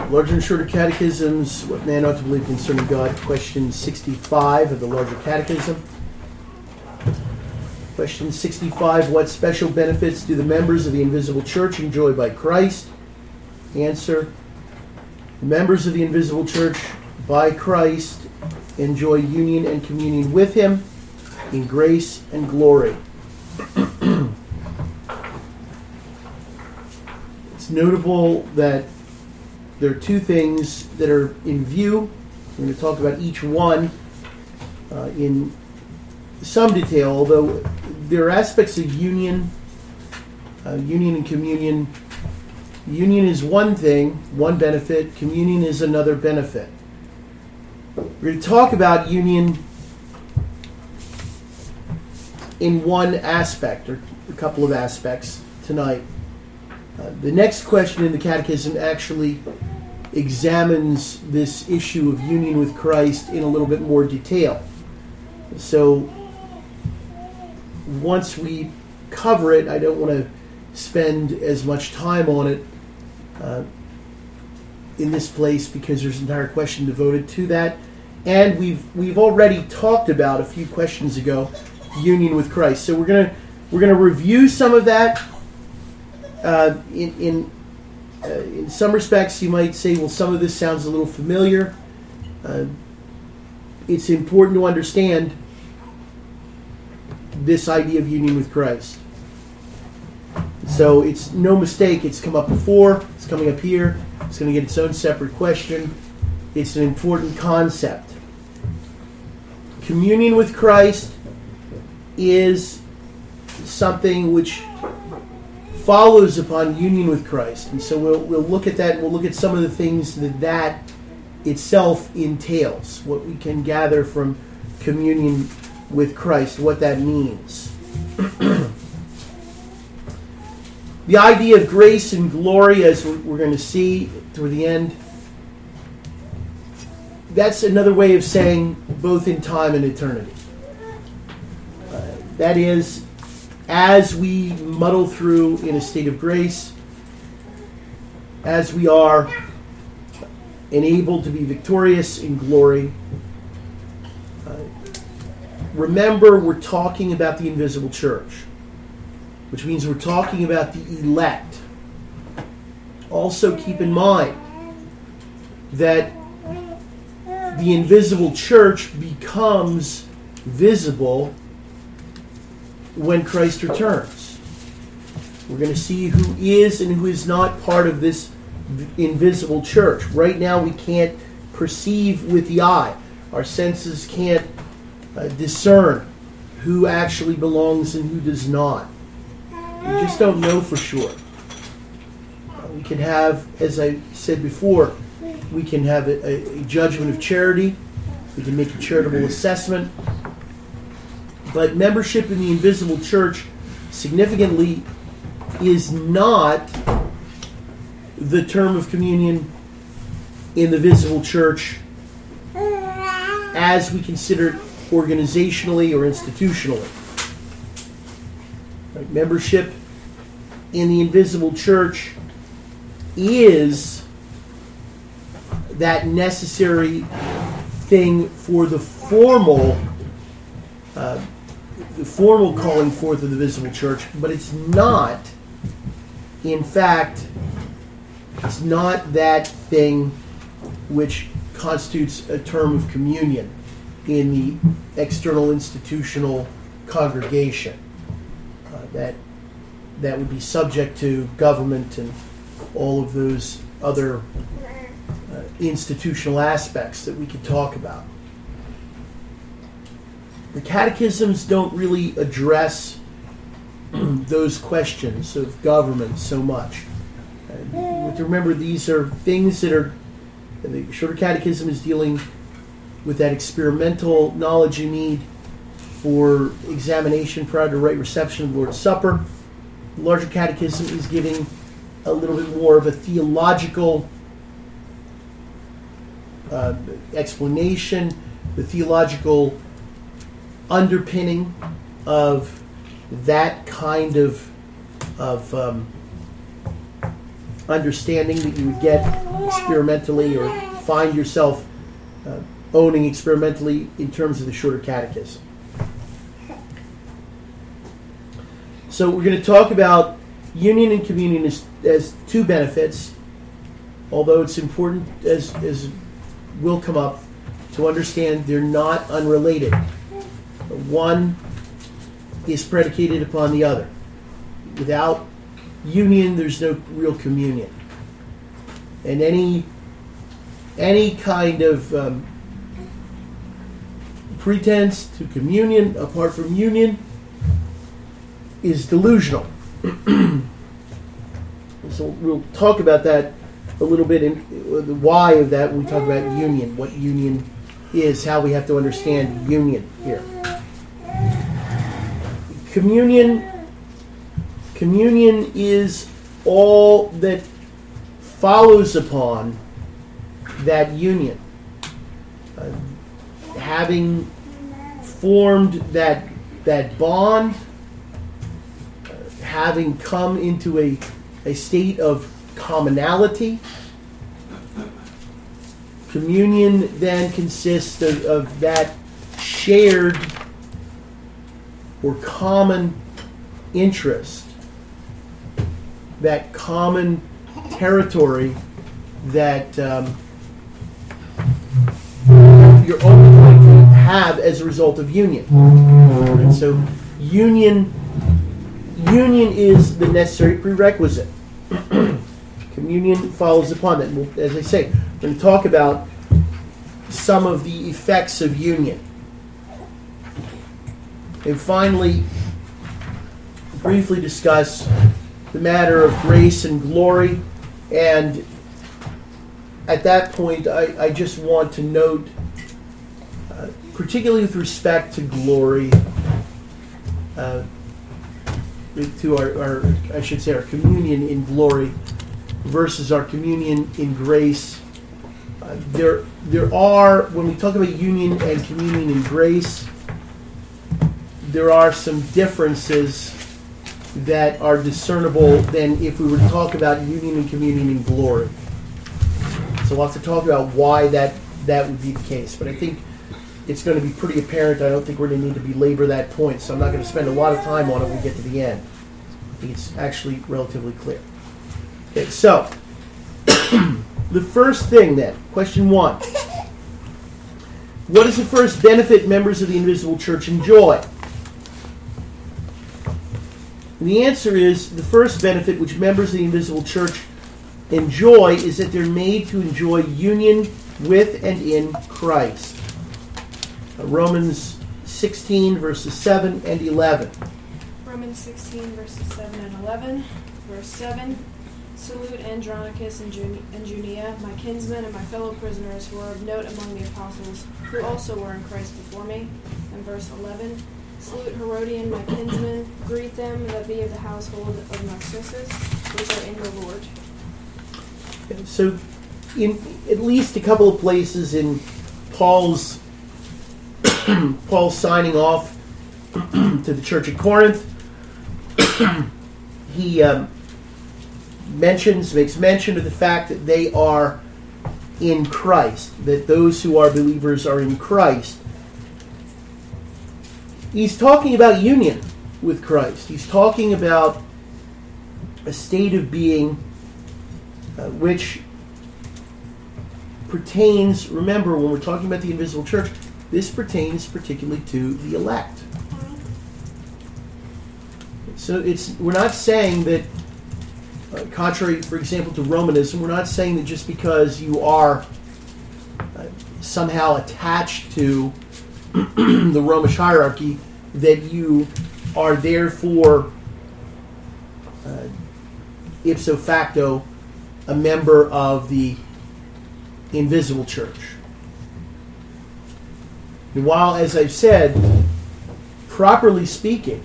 Larger and Shorter Catechisms, What Man Ought to Believe Concerning God, question 65 of the Larger Catechism. Question 65, what special benefits do the members of the invisible church enjoy by Christ? Answer, the members of the invisible church by Christ enjoy union and communion with Him in grace and glory. It's notable that there are two things that are in view. We're going to talk about each one in some detail, although there are aspects of union and communion. Union is one thing, one benefit. Communion is another benefit. We're going to talk about union in one aspect, or a couple of aspects tonight. The next question in the Catechism actually examines this issue of union with Christ in a little bit more detail. So once we cover it, I don't want to spend as much time on it in this place because there's an entire question devoted to that. And we've already talked about a few questions ago union with Christ. So we're gonna review some of that. In some respects, you might say, well, some of this sounds a little familiar. It's important to understand this idea of union with Christ. So it's no mistake, it's come up before, it's coming up here, it's going to get its own separate question. It's an important concept. Communion with Christ is something which follows upon union with Christ. And so we'll look at that, and we'll look at some of the things that itself entails, what we can gather from communion with Christ, what that means. The idea of grace and glory, as we're going to see toward the end, that's another way of saying both in time and eternity. That is, as we muddle through in a state of grace, as we are enabled to be victorious in glory, remember we're talking about the invisible church, which means we're talking about the elect. Also keep in mind that the invisible church becomes visible when Christ returns. We're going to see who is and who is not part of this invisible church. Right now we can't perceive with the eye. Our senses can't discern who actually belongs and who does not. We just don't know for sure. We can have, as I said before, we can have a judgment of charity. We can make a charitable assessment. But membership in the invisible church significantly is not the term of communion in the visible church as we consider it organizationally or institutionally. Right? Membership in the invisible church is that necessary thing for the formal calling forth of the visible church, but it's not, in fact, it's not that thing which constitutes a term of communion in the external institutional congregation that would be subject to government and all of those other institutional aspects that we could talk about. The catechisms don't really address those questions of government so much. You have to remember these are things that are, the Shorter Catechism is dealing with that experimental knowledge you need for examination prior to right reception of the Lord's Supper. The Larger Catechism is giving a little bit more of a theological explanation, the theological underpinning of that kind of understanding that you would get experimentally or find yourself owning experimentally in terms of the Shorter Catechism. So we're going to talk about union and communion as two benefits, although it's important, as will come up, to understand they're not unrelated. One is predicated upon the other. Without union, there's no real communion. And any kind of pretense to communion apart from union is delusional. So we'll talk about that a little bit, in the why of that when we talk about union, what union is, how we have to understand union here. Communion is all that follows upon that union. Having formed that bond, having come into a state of commonality, communion then consists of that shared or common interest, that common territory that you're only going to have as a result of union. And so union is the necessary prerequisite. Communion follows upon that. And as I say, we're going to talk about some of the effects of union. And finally, briefly discuss the matter of grace and glory. And at that point, I just want to note, particularly with respect to glory, to our communion in glory versus our communion in grace. There are, when we talk about union and communion in grace, there are some differences that are discernible than if we were to talk about union and communion in glory. So we'll have to talk about why that would be the case. But I think it's going to be pretty apparent. I don't think we're going to need to belabor that point, so I'm not going to spend a lot of time on it when we get to the end. I think it's actually relatively clear. Okay, so the first thing then, question 1. What is the first benefit members of the invisible church enjoy? And the answer is the first benefit which members of the invisible church enjoy is that they're made to enjoy union with and in Christ. Romans 16, verses 7 and 11. Romans 16, verses 7 and 11. Verse 7. Salute Andronicus and Junia, my kinsmen and my fellow prisoners who are of note among the apostles, who also were in Christ before me. And verse 11. Salute Herodian, my kinsmen. Greet them that be of the household of Narcissus, which are in the Lord. So, in at least a couple of places in Paul's signing off to the church at Corinth, he makes mention of the fact that they are in Christ, that those who are believers are in Christ. He's talking about union with Christ. He's talking about a state of being which pertains, remember, when we're talking about the invisible church, this pertains particularly to the elect. So we're not saying that, contrary, for example, to Romanism, we're not saying that just because you are somehow attached to the Romish hierarchy that you are therefore ipso facto a member of the invisible church. And while, as I've said, properly speaking,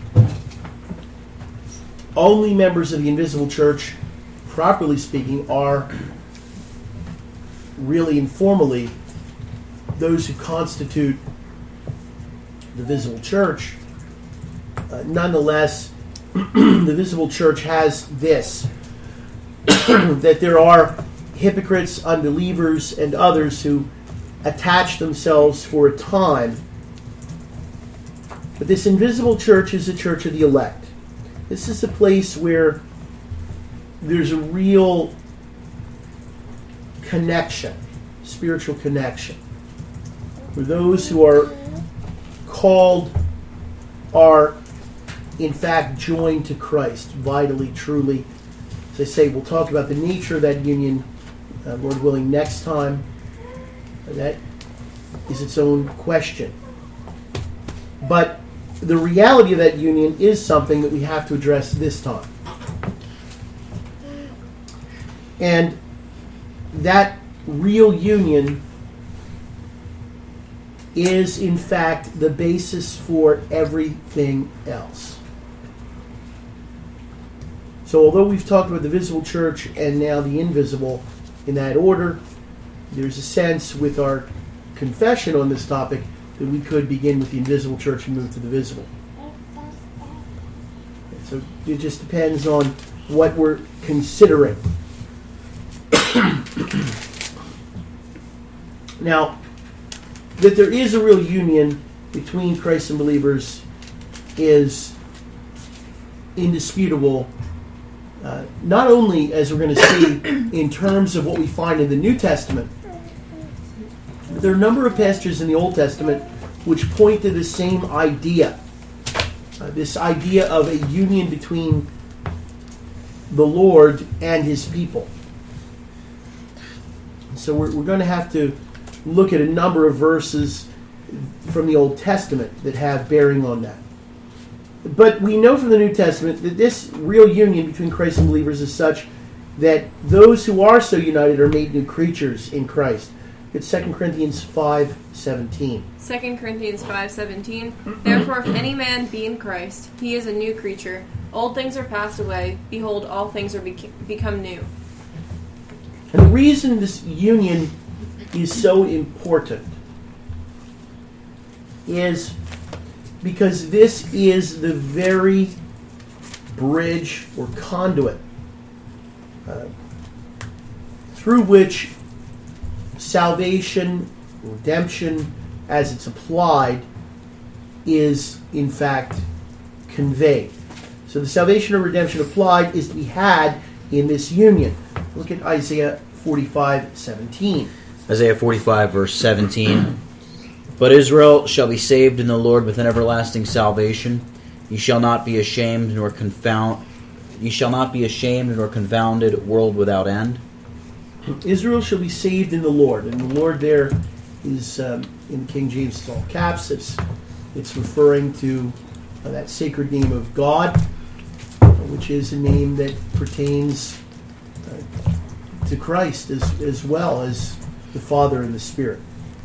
only members of the invisible church, properly speaking, are really informally those who constitute the visible church. Nonetheless, the visible church has this, that there are hypocrites, unbelievers, and others who attach themselves for a time. But this invisible church is a church of the elect. This is a place where there's a real connection, spiritual connection, where those who are called are in fact joined to Christ vitally, truly. As I say, we'll talk about the nature of that union, Lord willing, next time. That is its own question. But the reality of that union is something that we have to address this time. And that real union is, in fact, the basis for everything else. So although we've talked about the visible church and now the invisible in that order, there's a sense with our confession on this topic that we could begin with the invisible church and move to the visible. So it just depends on what we're considering. Now, that there is a real union between Christ and believers is indisputable, not only, as we're going to see, in terms of what we find in the New Testament. There are a number of passages in the Old Testament which point to the same idea. This idea of a union between the Lord and His people. So we're going to have to look at a number of verses from the Old Testament that have bearing on that. But we know from the New Testament that this real union between Christ and believers is such that those who are so united are made new creatures in Christ. It's 2 Corinthians 5:17. 2 Corinthians 5:17. Therefore, if any man be in Christ, he is a new creature. Old things are passed away. Behold, all things are become new. And the reason this union is so important is because this is the very bridge or conduit through which salvation, redemption, as it's applied, is in fact conveyed. So the salvation or redemption applied is to be had in this union. Look at Isaiah 45:17. Isaiah 45, verse 17. But Israel shall be saved in the Lord with an everlasting salvation. Ye shall not be ashamed nor confounded, world without end. Israel shall be saved in the Lord. And the Lord there is, in King James, it's all caps. It's referring to that sacred name of God, which is a name that pertains to Christ as well as the Father and the Spirit.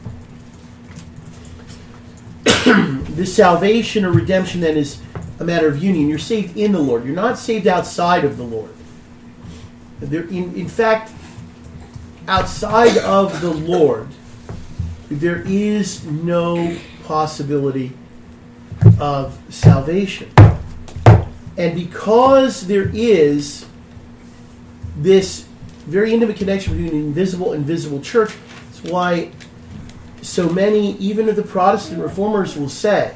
This salvation or redemption then is a matter of union. You're saved in the Lord. You're not saved outside of the Lord. In fact, outside of the Lord, there is no possibility of salvation. And because there is this very intimate connection between the invisible and visible church, that's why so many, even of the Protestant reformers, will say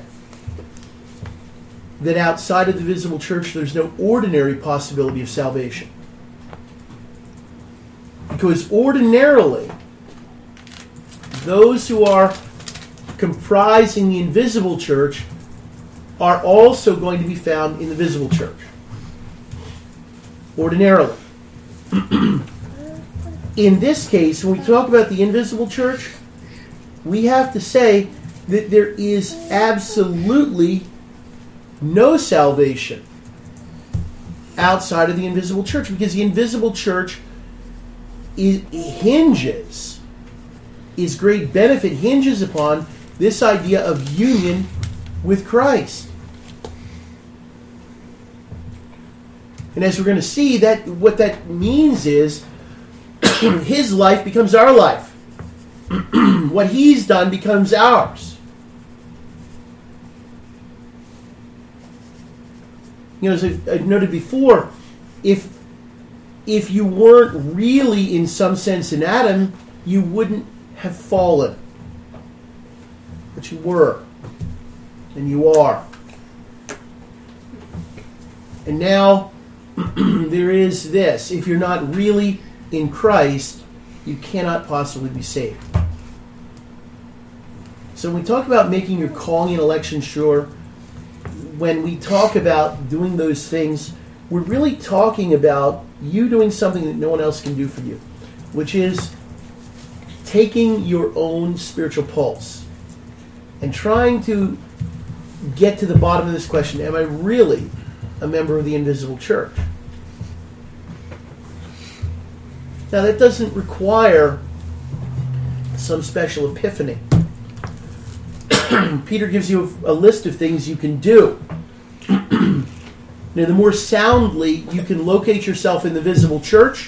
that outside of the visible church there's no ordinary possibility of salvation. Because ordinarily, those who are comprising the invisible church are also going to be found in the visible church. Ordinarily. In this case, when we talk about the invisible church, we have to say that there is absolutely no salvation outside of the invisible church, because the invisible church hinges, its great benefit hinges upon this idea of union with Christ. And as we're going to see, that what that means is His life becomes our life. What He's done becomes ours. You know, as I noted before, if if you weren't really, in some sense, in Adam, you wouldn't have fallen. But you were. And you are. And now, there is this. If you're not really in Christ, you cannot possibly be saved. So when we talk about making your calling and election sure, when we talk about doing those things, we're really talking about you doing something that no one else can do for you, which is taking your own spiritual pulse and trying to get to the bottom of this question: am I really a member of the invisible church? Now, that doesn't require some special epiphany. Peter gives you a list of things you can do. Now, the more soundly you can locate yourself in the visible church,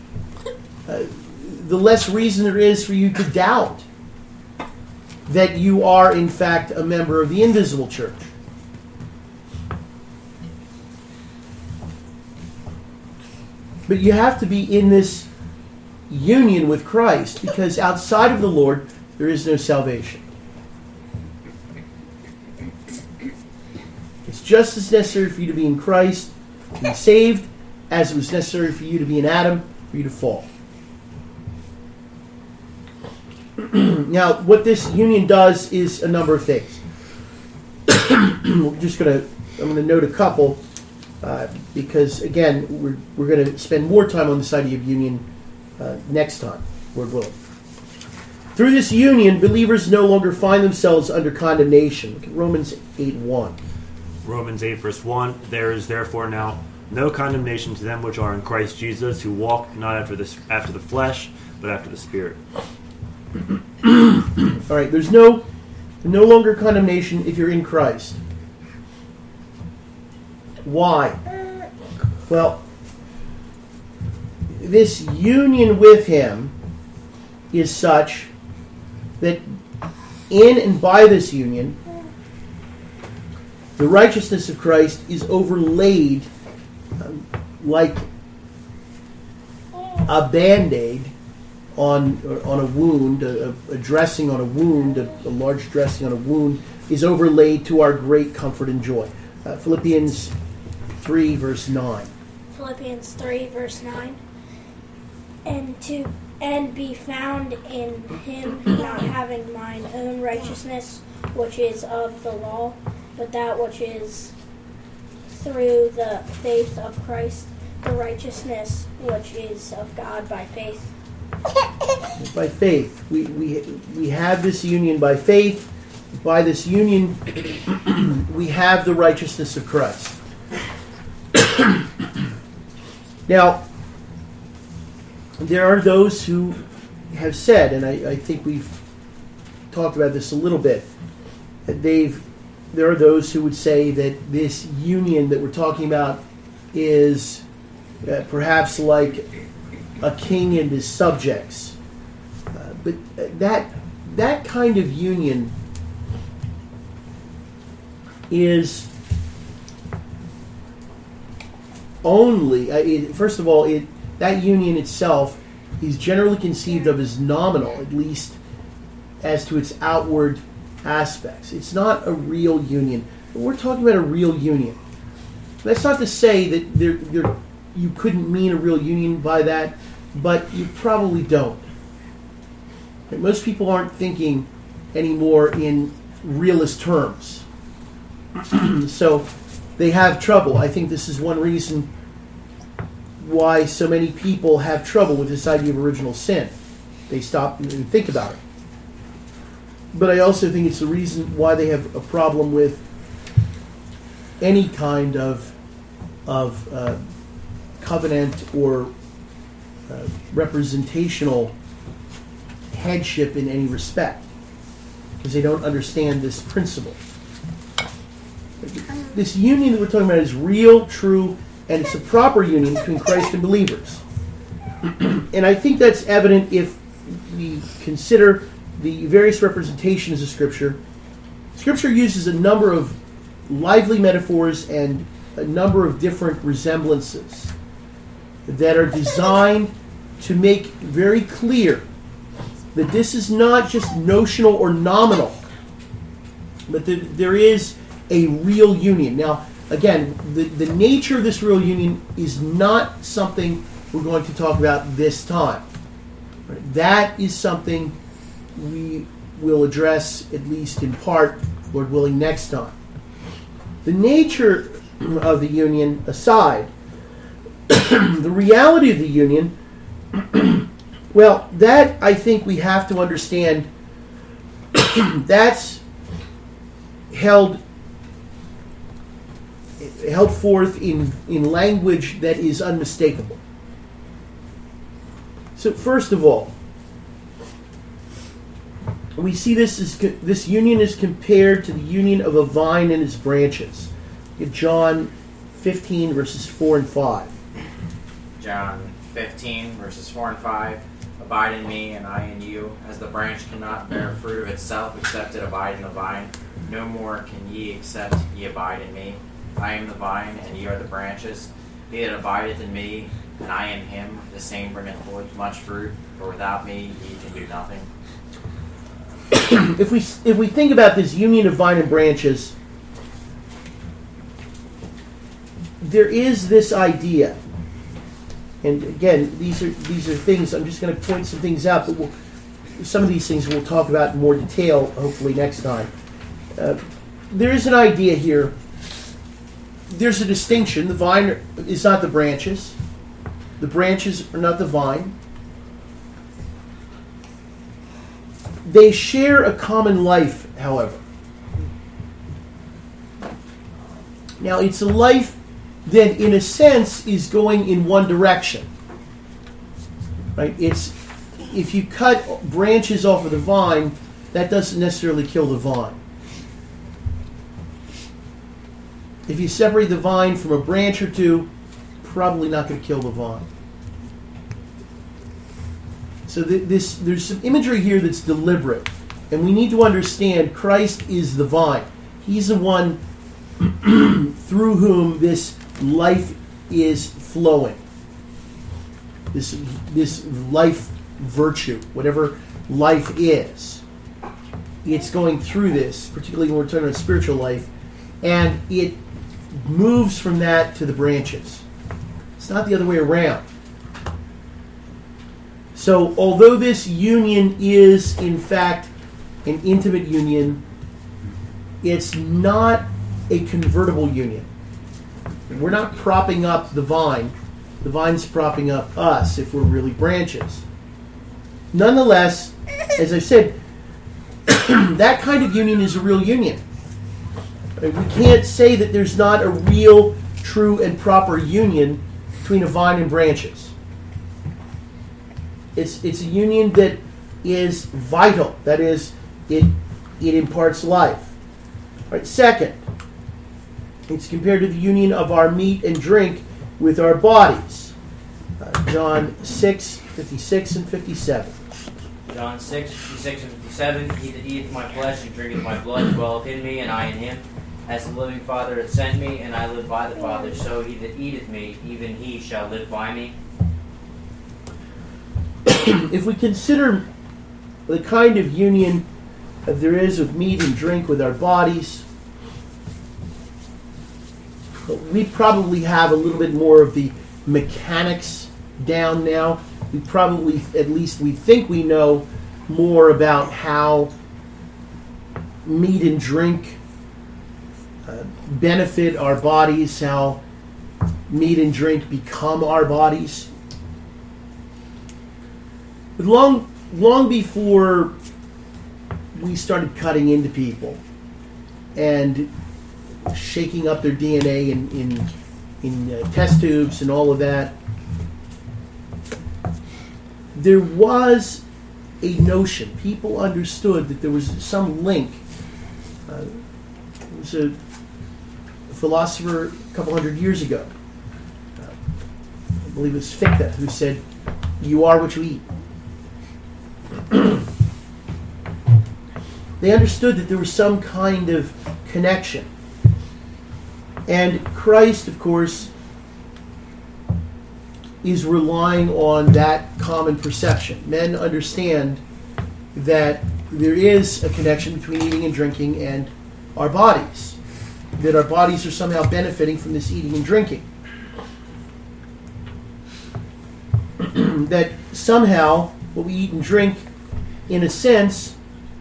the less reason there is for you to doubt that you are, in fact, a member of the invisible church. But you have to be in this union with Christ, because outside of the Lord, there is no salvation. It's just as necessary for you to be in Christ, to be saved, as it was necessary for you to be in Adam, for you to fall. Now, what this union does is a number of things. I'm going to note a couple, because, again, we're going to spend more time on this idea of union next time, Lord willing. Through this union, believers no longer find themselves under condemnation. Look at Romans 8:1. Romans 8, verse 1, there is therefore now no condemnation to them which are in Christ Jesus, who walk not after the flesh, but after the Spirit. All right, there's no longer condemnation if you're in Christ. Why? Well, this union with Him is such that in and by this union, the righteousness of Christ is overlaid like a Band-Aid on a wound, a dressing on a wound, a large dressing on a wound, is overlaid to our great comfort and joy. Philippians 3, verse 9. Philippians 3, verse 9. And be found in Him, not having mine own righteousness, which is of the law, but that which is through the faith of Christ, the righteousness which is of God by faith. By faith. We have this union by faith. By this union, we have the righteousness of Christ. Now, there are those who have said, and I think we've talked about this a little bit, that there are those who would say that this union that we're talking about is perhaps like a king and his subjects. But that kind of union is only, first of all, that union itself is generally conceived of as nominal, at least as to its outward aspects. It's not a real union. But we're talking about a real union. That's not to say that you couldn't mean a real union by that, but you probably don't. And most people aren't thinking anymore in realist terms. So they have trouble. I think this is one reason why so many people have trouble with this idea of original sin. They stop and think about it. But I also think it's the reason why they have a problem with any kind of covenant or representational headship in any respect, because they don't understand this principle. This union that we're talking about is real, true, and it's a proper union between Christ and believers. And I think that's evident if we consider the various representations of Scripture. Scripture uses a number of lively metaphors and a number of different resemblances. that are designed to make very clear that this is not just notional or nominal, but that there is a real union. Now, again, the nature of this real union is not something we're going to talk about this time. Right? That is something we will address, at least in part, Lord willing, next time. The nature of the union aside, the reality of the union, well, that I think we have to understand. That's held forth in language that is unmistakable. So first of all, we see this union is compared to the union of a vine and its branches. Look at John 15, verses 4 and 5. John 15, verses 4 and 5. Abide in me, and I in you. As the branch cannot bear fruit of itself except it abide in the vine, no more can ye except ye abide in me. I am the vine, and ye are the branches. He that abideth in me, and I in him, the same bringeth forth much fruit, for without me ye can do nothing. If we think about this union of vine and branches, there is this idea, and again, these are things. I'm just going to point some things out, but some of these things we'll talk about in more detail, hopefully next time. There is an idea here. There's a distinction. The vine is not the branches. The branches are not the vine. They share a common life, however. Now, it's a life that, in a sense, is going in one direction. Right? It's if you cut branches off of the vine, that doesn't necessarily kill the vine. If you separate the vine from a branch or two, probably not going to kill the vine. So there's some imagery here that's deliberate, and we need to understand Christ is the vine. He's the one through whom this life is flowing. This life virtue, whatever life is, it's going through this, particularly when we're talking about spiritual life, and it moves from that to the branches. It's not the other way around. So, although this union is, in fact, an intimate union, it's not a convertible union. We're not propping up the vine. The vine's propping up us if we're really branches. Nonetheless, as I said, that kind of union is a real union. We can't say that there's not a real, true, and proper union between a vine and branches. It's a union that is vital. That is, it imparts life. All right, second, it's compared to the union of our meat and drink with our bodies. John 6, 56 and 57. John 6, 56 and 57. He that eateth my flesh and drinketh my blood dwelleth in me, and I in him. As the living Father hath sent me, and I live by the Father, so he that eateth me, even he shall live by me. If we consider the kind of union that there is of meat and drink with our bodies, we probably have a little bit more of the mechanics down now. We probably, at least we think we know more about how meat and drink benefit our bodies, how meat and drink become our bodies. But long before we started cutting into people and shaking up their DNA in test tubes and all of that, there was a notion. People understood that there was some link. There was a philosopher a couple hundred years ago, I believe it was Fichte, who said, "You are what you eat." They understood that there was some kind of connection. And Christ, of course, is relying on that common perception. Men understand that there is a connection between eating and drinking and our bodies, that our bodies are somehow benefiting from this eating and drinking. That somehow what we eat and drink, in a sense,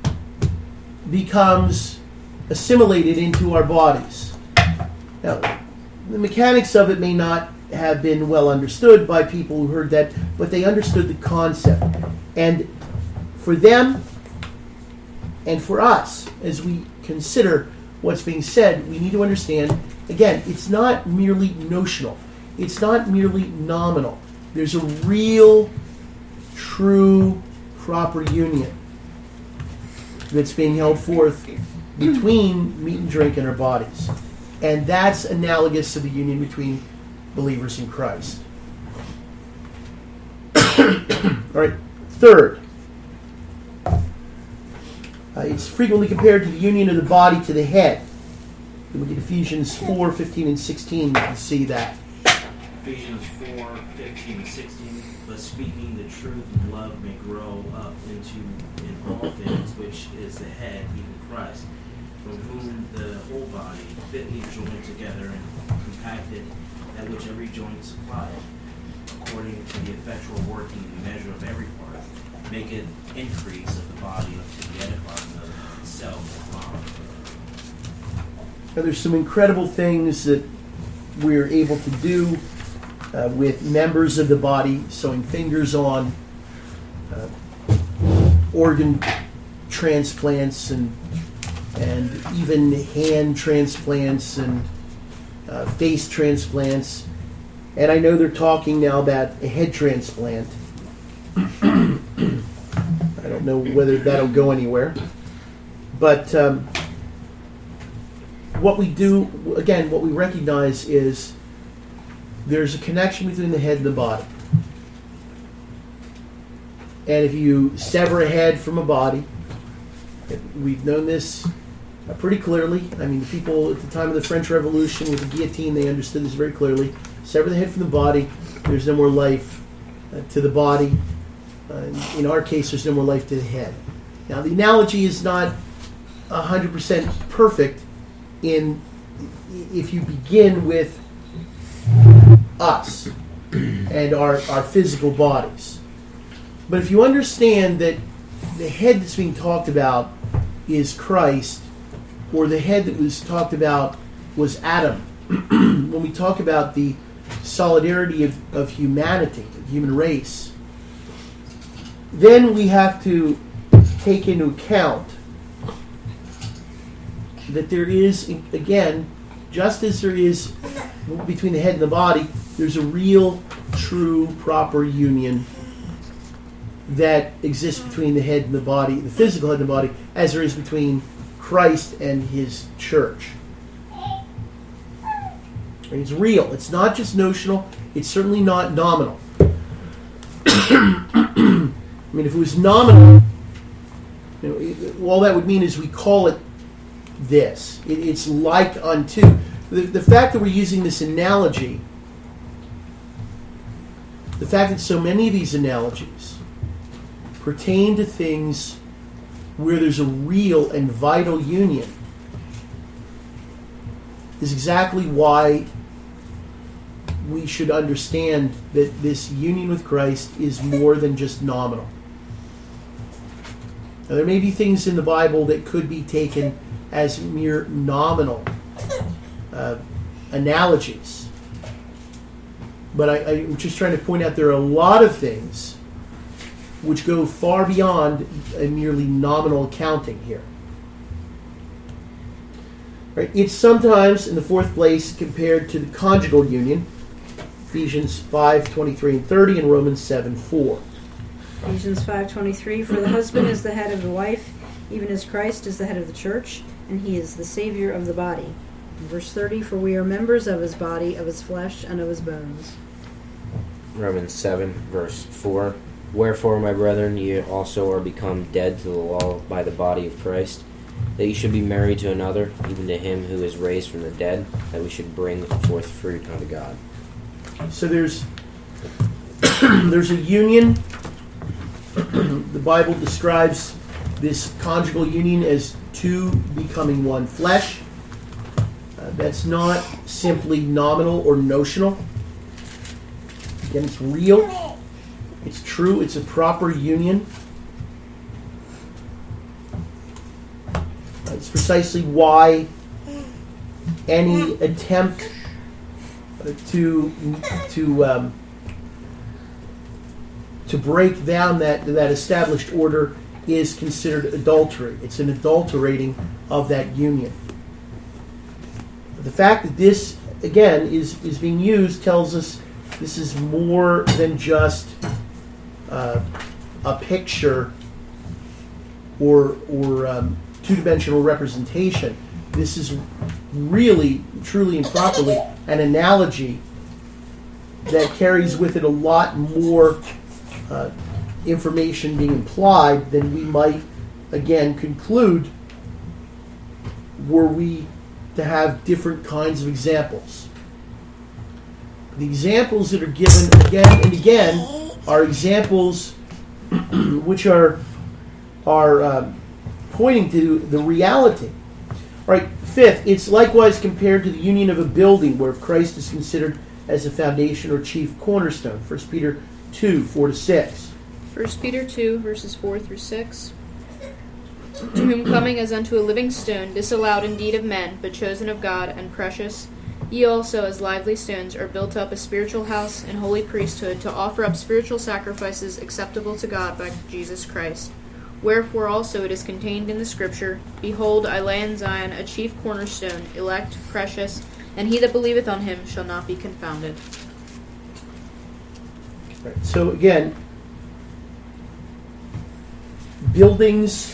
becomes assimilated into our bodies. Now, the mechanics of it may not have been well understood by people who heard that, but they understood the concept. And for them and for us, as we consider what's being said, we need to understand, again, it's not merely notional. It's not merely nominal. There's a real, true, proper union that's being held forth between meat and drink in our bodies. And that's analogous to the union between believers in Christ. All right, third. It's frequently compared to the union of the body to the head. If you look at Ephesians 4, 15, and 16, you can see that. Ephesians 4, 15 and 16, but speaking the truth in love may grow up into in all things, which is the head, even Christ, from whom the whole body, fitly joined together and compacted, at which every joint supplied, according to the effectual working and measure of every part, maketh increase of the body unto the edifying of itself with love. Now, there's some incredible things that we're able to do with members of the body, sewing fingers on, organ transplants, and even hand transplants and face transplants. And I know they're talking now about a head transplant. I don't know whether that'll go anywhere. But what we do, again, what we recognize is there's a connection between the head and the body. And if you sever a head from a body, we've known this pretty clearly. I mean, the people at the time of the French Revolution with the guillotine, they understood this very clearly. Sever the head from the body, there's no more life to the body. In our case, there's no more life to the head. Now, the analogy is not 100% perfect if you begin with us and our physical bodies. But if you understand that the head that's being talked about is Christ, or the head that was talked about was Adam, when we talk about the solidarity of humanity, the human race, then we have to take into account that there is, again, just as there is between the head and the body, there's a real, true, proper union that exists between the head and the body, the physical head and the body, as there is between Christ and His church. And it's real. It's not just notional. It's certainly not nominal. I mean, if it was nominal, all that would mean is we call it this. It's like unto. The fact that we're using this analogy, the fact that so many of these analogies pertain to things where there's a real and vital union, is exactly why we should understand that this union with Christ is more than just nominal. Now, there may be things in the Bible that could be taken as mere nominal analogies. But I'm just trying to point out there are a lot of things which go far beyond a merely nominal accounting here. Right? It's sometimes, in the fourth place, compared to the conjugal union, Ephesians 5:23 and 30, and Romans 7:4. Ephesians 5:23, for the husband is the head of the wife, even as Christ is the head of the church, and he is the Savior of the body. And verse 30, for we are members of his body, of his flesh, and of his bones. Romans 7, verse 4, wherefore, my brethren, ye also are become dead to the law by the body of Christ, that ye should be married to another, even to him who is raised from the dead, that we should bring forth fruit unto God. So there's There's a union. The Bible describes this conjugal union as two becoming one flesh. That's not simply nominal or notional. Again, it's real. It's true. It's a proper union. It's precisely why any attempt to break down that established order is considered adultery. It's an adulterating of that union. The fact that this, again, is being used tells us this is more than just a picture or two-dimensional representation. This is really, truly, and properly an analogy that carries with it a lot more information being implied than we might, again, conclude were we to have different kinds of examples. The examples that are given again and again are examples which are pointing to the reality. All right, fifth, it's likewise compared to the union of a building where Christ is considered as a foundation or chief cornerstone. 1 Peter 2, 4-6. 1 Peter 2, verses 4 through 6. To whom coming as unto a living stone, disallowed indeed of men, but chosen of God, and precious, ye also as lively stones are built up a spiritual house and holy priesthood, to offer up spiritual sacrifices acceptable to God by Jesus Christ. Wherefore also it is contained in the Scripture, Behold, I lay in Zion a chief cornerstone, elect, precious, and he that believeth on him shall not be confounded. Right. So again, buildings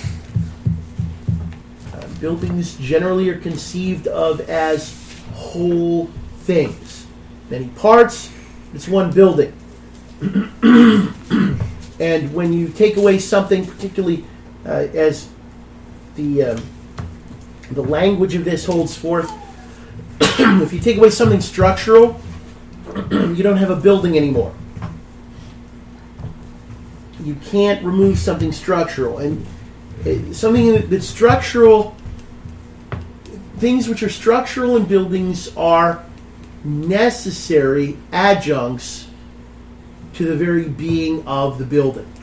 generally are conceived of as whole things. Many parts, it's one building. And when you take away something, particularly as the language of this holds forth, if you take away something structural, you don't have a building anymore. You can't remove something structural. And something that's structural, things which are structural in buildings are necessary adjuncts to the very being of the building.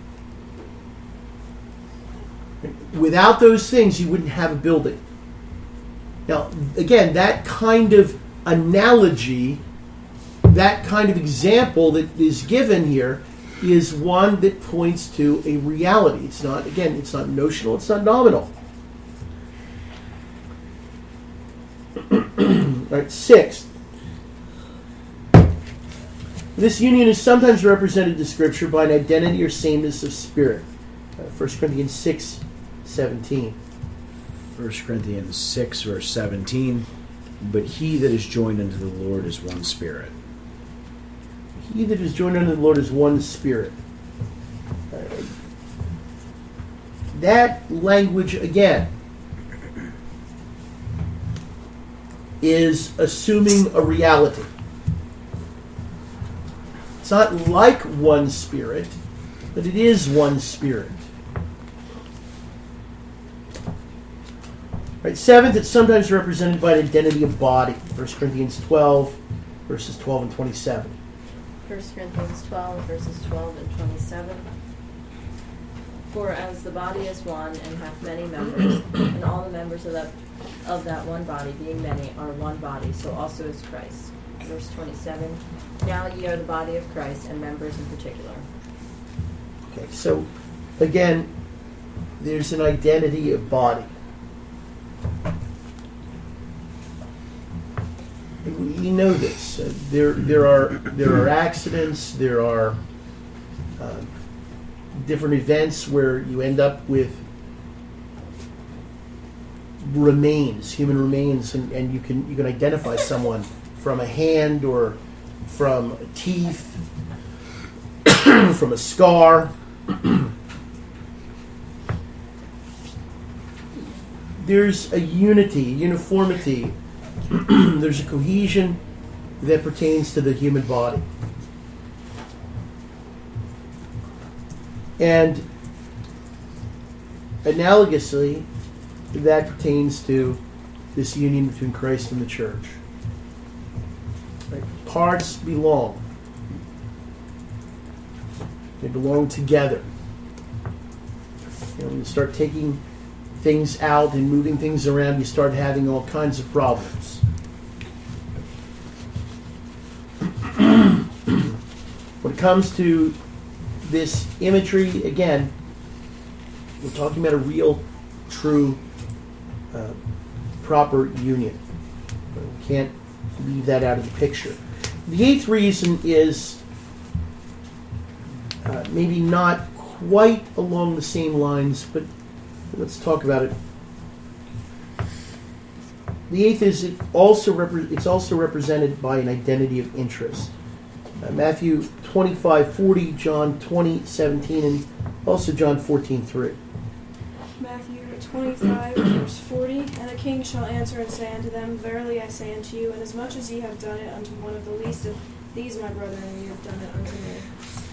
Without those things, you wouldn't have a building. Now, again, that kind of analogy, that kind of example that is given here is one that points to a reality. It's not, again, it's not notional, it's not nominal. All right, sixth. This union is sometimes represented in Scripture by an identity or sameness of spirit. 1 Corinthians 6:17. 1 Corinthians 6, verse 17. But he that is joined unto the Lord is one spirit. He that is joined unto the Lord is one spirit. That language, again, is assuming a reality. It's not like one spirit, but it is one spirit. Right, seventh, it's sometimes represented by an identity of body. 1 Corinthians 12, verses 12 and 27. 1 Corinthians 12, verses 12 and 27. For as the body is one and hath many members, and all the members of that one body, being many, are one body, so also is Christ. Verse 27. Now ye are the body of Christ, and members in particular. Okay, so again, there's an identity of body. We know this. There are accidents. There are different events where you end up with remains, human remains, and you can identify someone from a hand or from teeth, from a scar. There's a unity, uniformity. There's a cohesion that pertains to the human body. And analogously, that pertains to this union between Christ and the church. Right? Parts belong. They belong together. When you start taking things out and moving things around, you start having all kinds of problems. When it comes to this imagery, again, we're talking about a real, true, proper union. We can't leave that out of the picture. The eighth reason is maybe not quite along the same lines, but let's talk about it. The eighth is it's also represented by an identity of interest. Matthew 25:40, John 20:17, and also John 14:3. Matthew 25, verse 40. And the king shall answer and say unto them, Verily I say unto you, inasmuch as ye have done it unto one of the least of these my brethren, ye have done it unto me.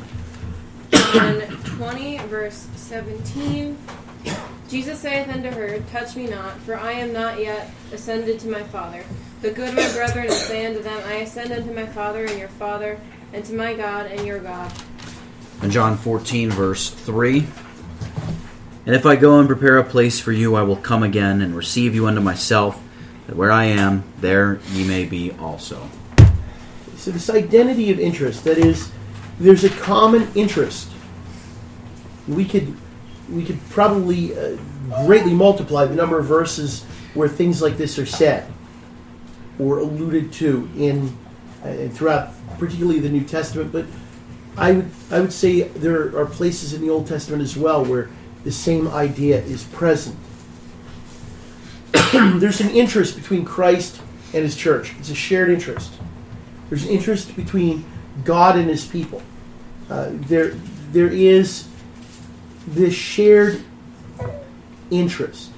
John 20, verse 17. Jesus saith unto her, Touch me not, for I am not yet ascended to my Father. But go to my brethren and say unto them, I ascend unto my Father and your Father, and to my God and your God. And John 14, verse 3. And if I go and prepare a place for you, I will come again and receive you unto myself, that where I am, there ye may be also. So this identity of interest, that is, there's a common interest. We could probably greatly multiply the number of verses where things like this are said or alluded to in throughout, particularly the New Testament. But I would say there are places in the Old Testament as well where the same idea is present. There's an interest between Christ and His church. It's a shared interest. There's an interest between God and His people. There is this shared interest.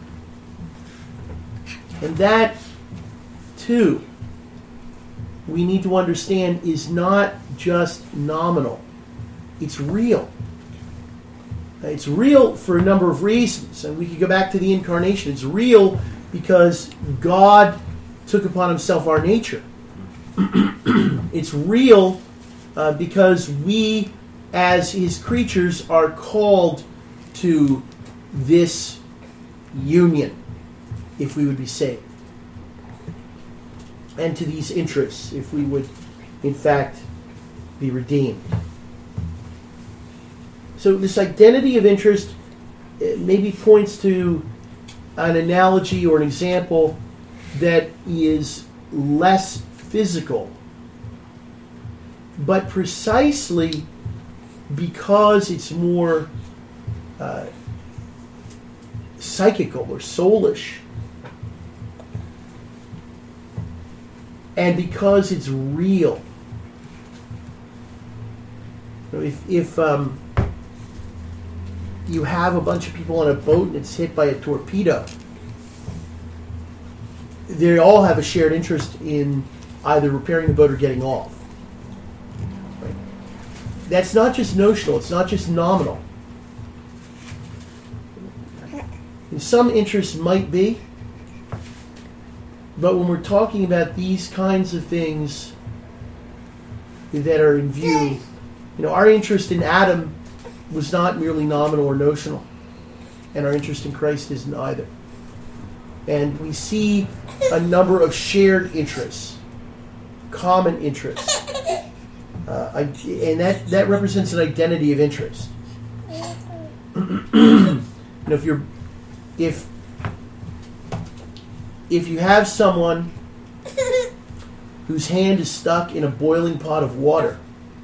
And that, too, we need to understand is not just nominal. It's real. It's real for a number of reasons. And we could go back to the incarnation. It's real because God took upon Himself our nature. It's real because we, as His creatures, are called to this union, if we would be saved, and to these interests, if we would, in fact, be redeemed. So this identity of interest maybe points to an analogy or an example that is less physical, but precisely because it's more psychical or soulish, and because it's real. If you have a bunch of people on a boat and it's hit by a torpedo, they all have a shared interest in either repairing the boat or getting off. Right? That's not just notional, it's not just nominal. And some interests might be, but when we're talking about these kinds of things that are in view, our interest in Adam was not merely nominal or notional, and our interest in Christ isn't either. And we see a number of shared interests, common interests, and that represents an identity of interest. If you have someone whose hand is stuck in a boiling pot of water,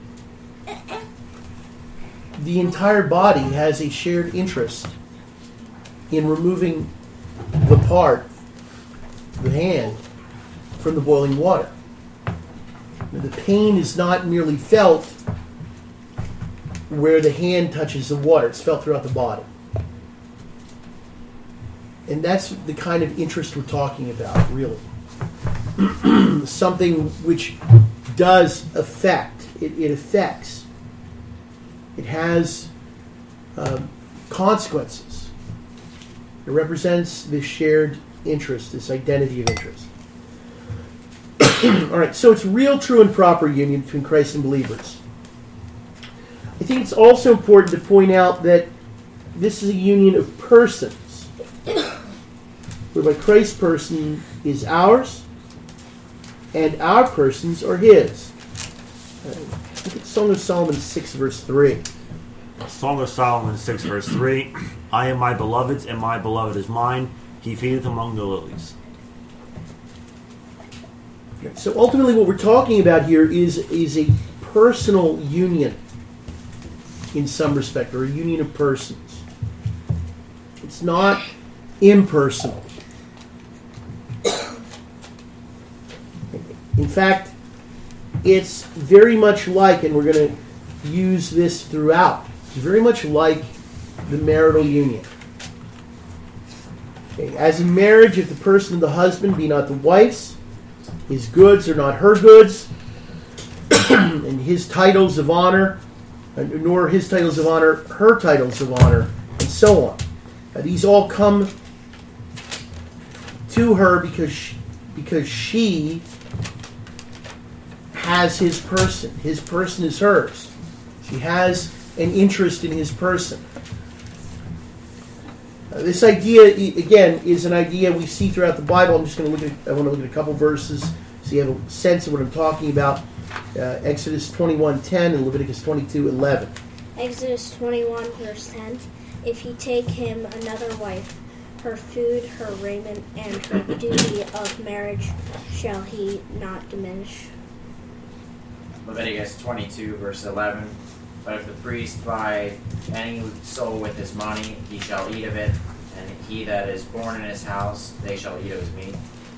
the entire body has a shared interest in removing the part, the hand, from the boiling water. The pain is not merely felt where the hand touches the water. It's felt throughout the body. And that's the kind of interest we're talking about, really. Something which does affect. It affects. It has consequences. It represents this shared interest, this identity of interest. All right, so it's real, true, and proper union between Christ and believers. I think it's also important to point out that this is a union of persons, whereby Christ's person is ours, and our persons are his. Look at Song of Solomon 6, verse 3. Song of Solomon 6, verse 3. I am my beloved's, and my beloved is mine. He feedeth among the lilies. So ultimately what we're talking about here is a personal union in some respect, or a union of persons. It's not impersonal. In fact, it's very much like, and we're going to use this throughout, it's very much like the marital union. Okay, as in marriage, if the person of the husband be not the wife's, his goods are not her goods, and his titles of honor, nor his titles of honor her titles of honor, and so on. These all come to her because she has his person. His person is hers. She has an interest in his person. This idea, again, is an idea we see throughout the Bible. I want to look at a couple verses so you have a sense of what I'm talking about. Exodus 21:10 and Leviticus 22:11. Exodus 21, verse 10. If he take him another wife, her food, her raiment, and her duty of marriage shall he not diminish. Leviticus 22, verse 11. But if the priest buy any soul with his money, he shall eat of it, and he that is born in his house, they shall eat of his meat.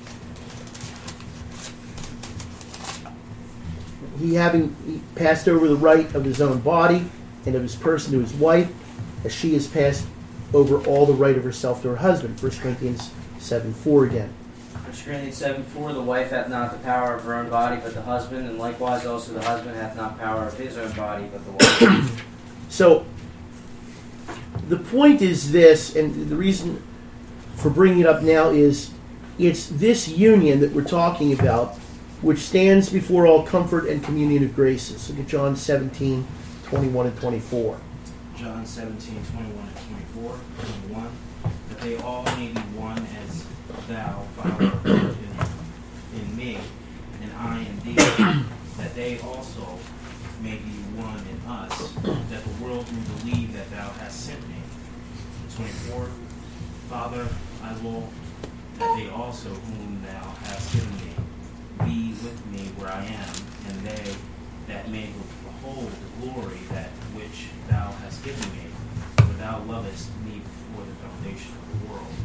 He having passed over the right of his own body and of his person to his wife, as she has passed over all the right of herself to her husband. 1 Corinthians 7:4 again. 1 Corinthians 7:4, the wife hath not the power of her own body, but the husband, and likewise also the husband hath not power of his own body, but the wife. So, the point is this, and the reason for bringing it up now is, it's this union that we're talking about, which stands before all comfort and communion of graces. Look at John 17:21 and 24. John 17:21 and 24, 21. That they all may be one as thou, Father, art in me, and I in thee, that they also may be one in us, that the world may believe that thou hast sent me. 24. Father, I will that they also whom thou hast given me be with me where I am, and they that may behold the glory that which thou hast given me, for thou lovest me before the foundation of the world.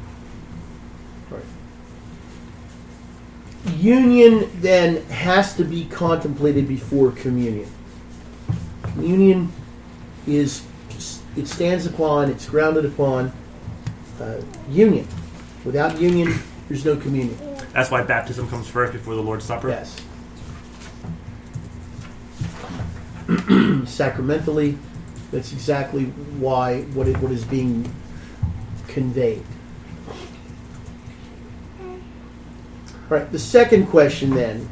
Right. Union then has to be contemplated before communion. Communion is, it stands upon, it's grounded upon union. Without union, there's no communion. That's why baptism comes first before the Lord's Supper? Yes. Sacramentally, that's exactly why what is being conveyed. All right, the second question then,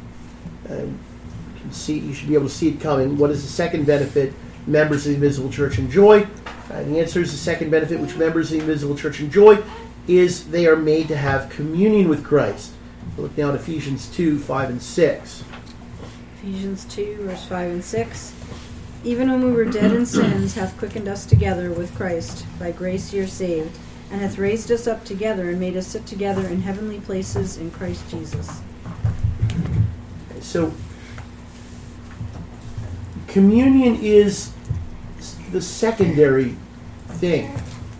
you should be able to see it coming. What is the second benefit members of the invisible church enjoy? The answer is the second benefit which members of the invisible church enjoy is they are made to have communion with Christ. Look now at Ephesians 2, 5, and 6. Ephesians 2, verse 5 and 6. Even when we were dead in sins, hath quickened us together with Christ. By grace ye are saved, and hath raised us up together, and made us sit together in heavenly places in Christ Jesus. So, communion is the secondary thing.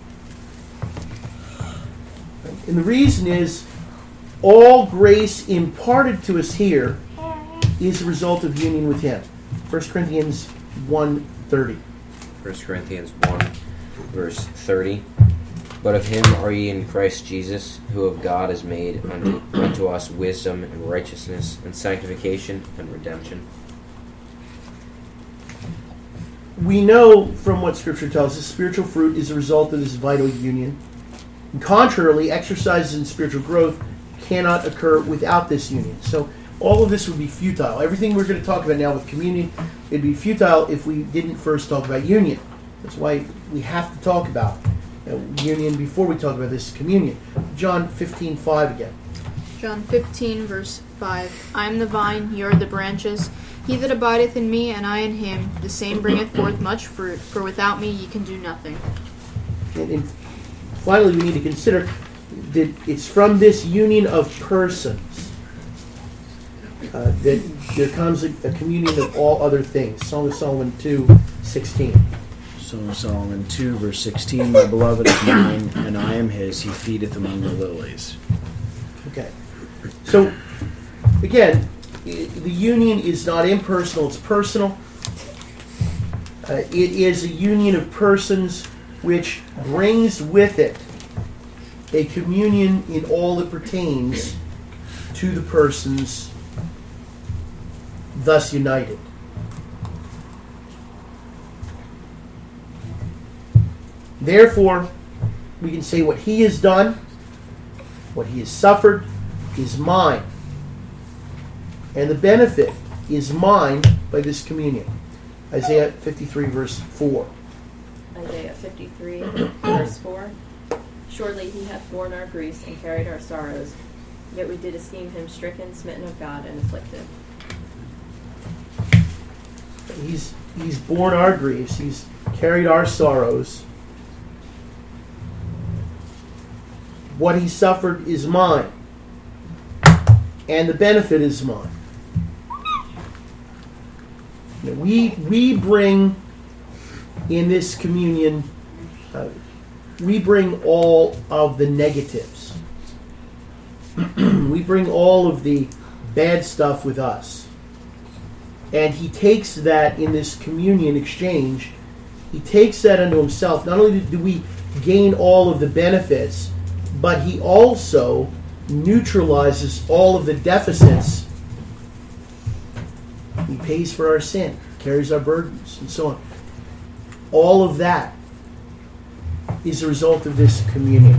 And the reason is, all grace imparted to us here is a result of union with Him. 1 Corinthians 1:30. 1 Corinthians 1, verse 30. But of him are ye in Christ Jesus, who of God is made unto us wisdom and righteousness and sanctification and redemption. we know from what Scripture tells us, spiritual fruit is a result of this vital union. And contrarily, exercises in spiritual growth cannot occur without this union. So all of this would be futile. Everything we're going to talk about now with communion, it'd be futile if we didn't first talk about union. That's why we have to talk about union before we talk about this communion. John 15:5 again. John 15, verse 5. I am the vine, ye are the branches. He that abideth in me, and I in him, the same bringeth forth much fruit, for without me ye can do nothing. And finally, we need to consider that it's from this union of persons that there comes a communion of all other things. Song of Solomon 2:16. Song of Solomon 2, verse 16. My beloved is mine, and I am his. He feedeth among the lilies. Okay. So, again, the union is not impersonal, it's personal. It is a union of persons which brings with it a communion in all that pertains to the persons thus united. Therefore, we can say what he has done, what he has suffered, is mine. And the benefit is mine by this communion. Isaiah 53, verse 4. Isaiah 53, verse 4. Surely he hath borne our griefs and carried our sorrows, yet we did esteem him stricken, smitten of God, and afflicted. He's borne our griefs. He's carried our sorrows. What he suffered is mine. And the benefit is mine. We bring in this communion, we bring all of the negatives. We bring all of the bad stuff with us. And he takes that in this communion exchange, he takes that unto himself. Not only do we gain all of the benefits, but he also neutralizes all of the deficits. He pays for our sin, carries our burdens, and so on. All of that is a result of this communion.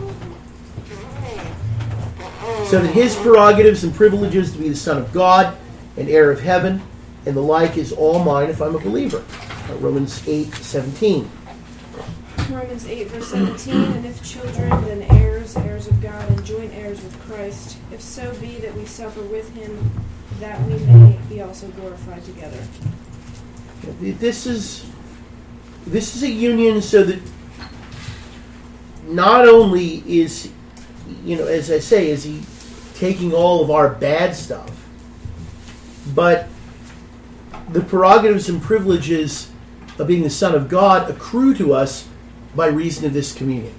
So that his prerogatives and privileges to be the Son of God and heir of heaven and the like is all mine if I'm a believer. Romans 8:17. Romans 8, verse 17, and if children, then heirs, heirs of God, and joint heirs with Christ, if so be that we suffer with him, that we may be also glorified together. This is a union so that not only is, as I say, is he taking all of our bad stuff, but the prerogatives and privileges of being the Son of God accrue to us by reason of this communion.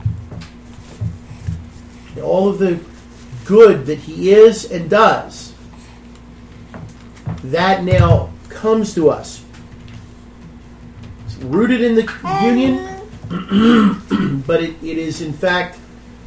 All of the good that he is and does, that now comes to us. It's rooted in the union, but it is in fact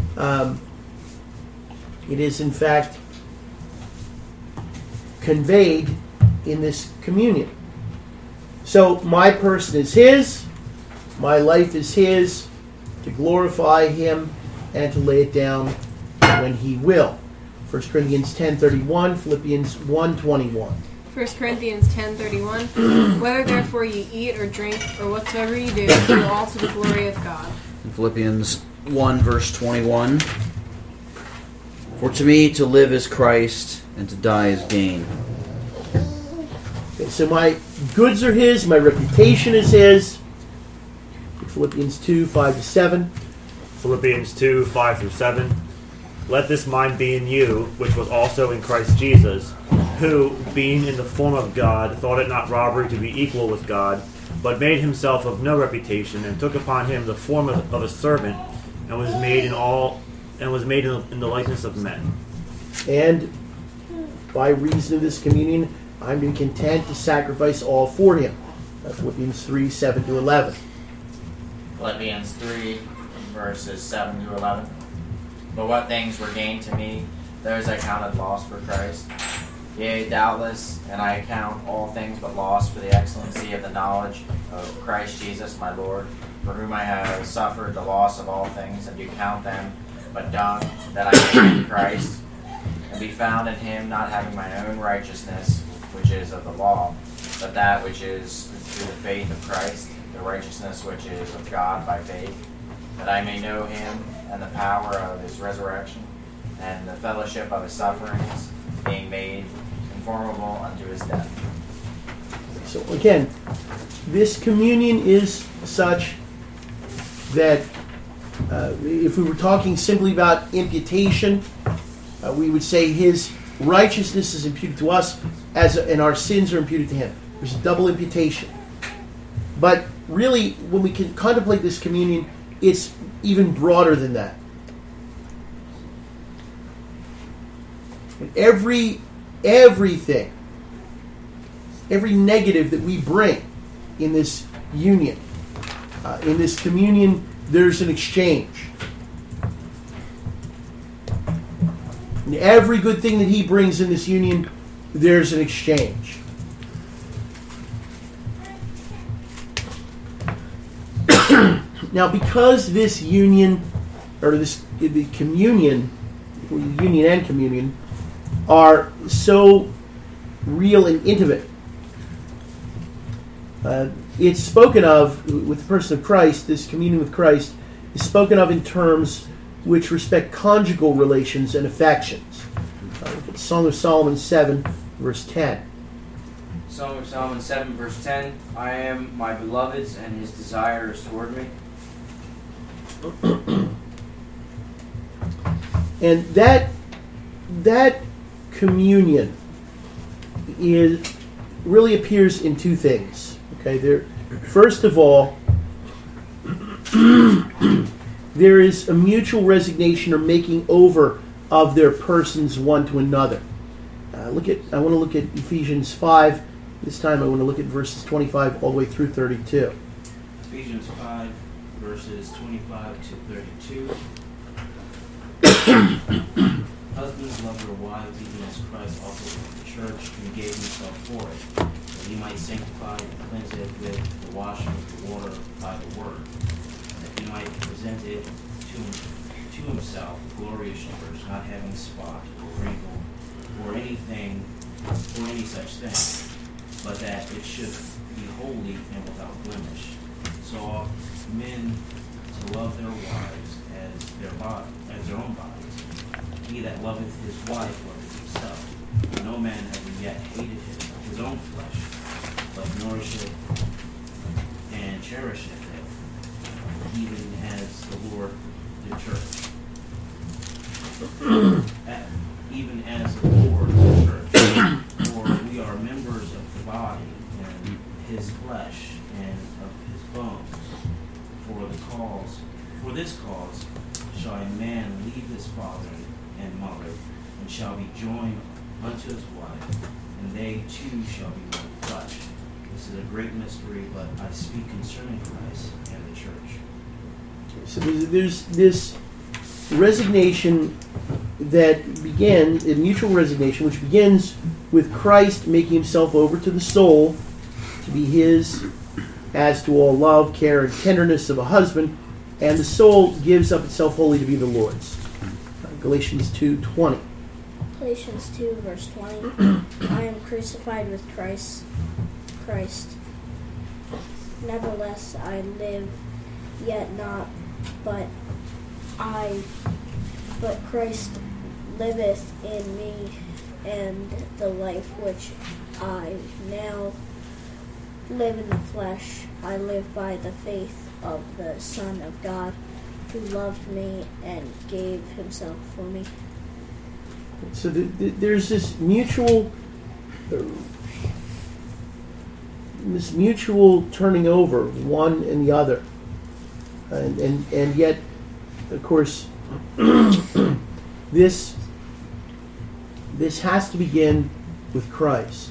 conveyed in this communion. So my person is his, my life is his, to glorify him and to lay it down when he will. 1 Corinthians 10:31, Philippians 1:21. 1 Corinthians 10:31. Whether therefore ye eat or drink or whatsoever ye do all to the glory of God. Philippians 1 verse 21. For to me to live is Christ, and to die is gain. Okay, so my goods are his, my reputation is his. Philippians 2:5-7. Philippians 2:5-7. Let this mind be in you, which was also in Christ Jesus, who, being in the form of God, thought it not robbery to be equal with God, but made himself of no reputation, and took upon him the form of a servant, and was made in the likeness of men. And by reason of this communion, I'm been content to sacrifice all for him. Philippians 3:7-11. Philippians 3, verses 7-11. But what things were gained to me, those I counted loss for Christ. Yea, doubtless, and I account all things but loss for the excellency of the knowledge of Christ Jesus my Lord, for whom I have suffered the loss of all things, and do count them but dung, that I may win Christ, and be found in him, not having my own righteousness, which is of the law, but that which is through the faith of Christ, the righteousness which is of God by faith, that I may know him and the power of his resurrection, and the fellowship of his sufferings, being made conformable unto his death. So again, this communion is such that if we were talking simply about imputation, we would say his righteousness is imputed to us, and our sins are imputed to him. There's a double imputation. But really, when we can contemplate this communion, it's even broader than that. Everything, every negative that we bring in this union, in this communion, there's an exchange. And every good thing that he brings in this union, there's an exchange. Now, because this union, or the communion, union and communion, are so real and intimate, it's spoken of with the person of Christ. This communion with Christ is spoken of in terms which respect conjugal relations and affections. Song of Solomon 7, verse 10. Song of Solomon 7, verse 10. I am my beloved's, and his desire is toward me. And that communion really appears in two things. Okay, first of all, there is a mutual resignation or making over of their persons one to another. I want to look at Ephesians 5. This time I want to look at verses 25 all the way through 32. Ephesians 5, verses 25 to 32. Husbands, love your wives, even as Christ also loved the church and gave himself for it, that he might sanctify and cleanse it with the washing of the water by the word, that he might present it to himself, glorious church, not having spot or wrinkle or anything or any such thing, but that it should be holy and without blemish. So ought men to love their wives as their own bodies. He that loveth his wife loveth himself. No man hath yet hated his own flesh, but nourisheth and cherisheth it, even as the Lord the church. Even as the Lord the church. For we are members of the body, and his flesh, and of his bones. For this cause shall a man leave his father and mother, and shall be joined unto his wife, and they two shall be one flesh. This is a great mystery, but I speak concerning Christ and the church. So there's this resignation that begins, a mutual resignation, which begins with Christ making himself over to the soul to be his as to all love, care, and tenderness of a husband, and the soul gives up itself wholly to be the Lord's. Galatians 2:20. Galatians 2, verse 20. I am crucified with Christ. Nevertheless, I live, yet not, but Christ liveth in me, and the life which I now live in the flesh, I live by the faith of the Son of God, who loved me and gave himself for me. So there's this mutual turning over, one and the other, and yet, of course, this has to begin with Christ.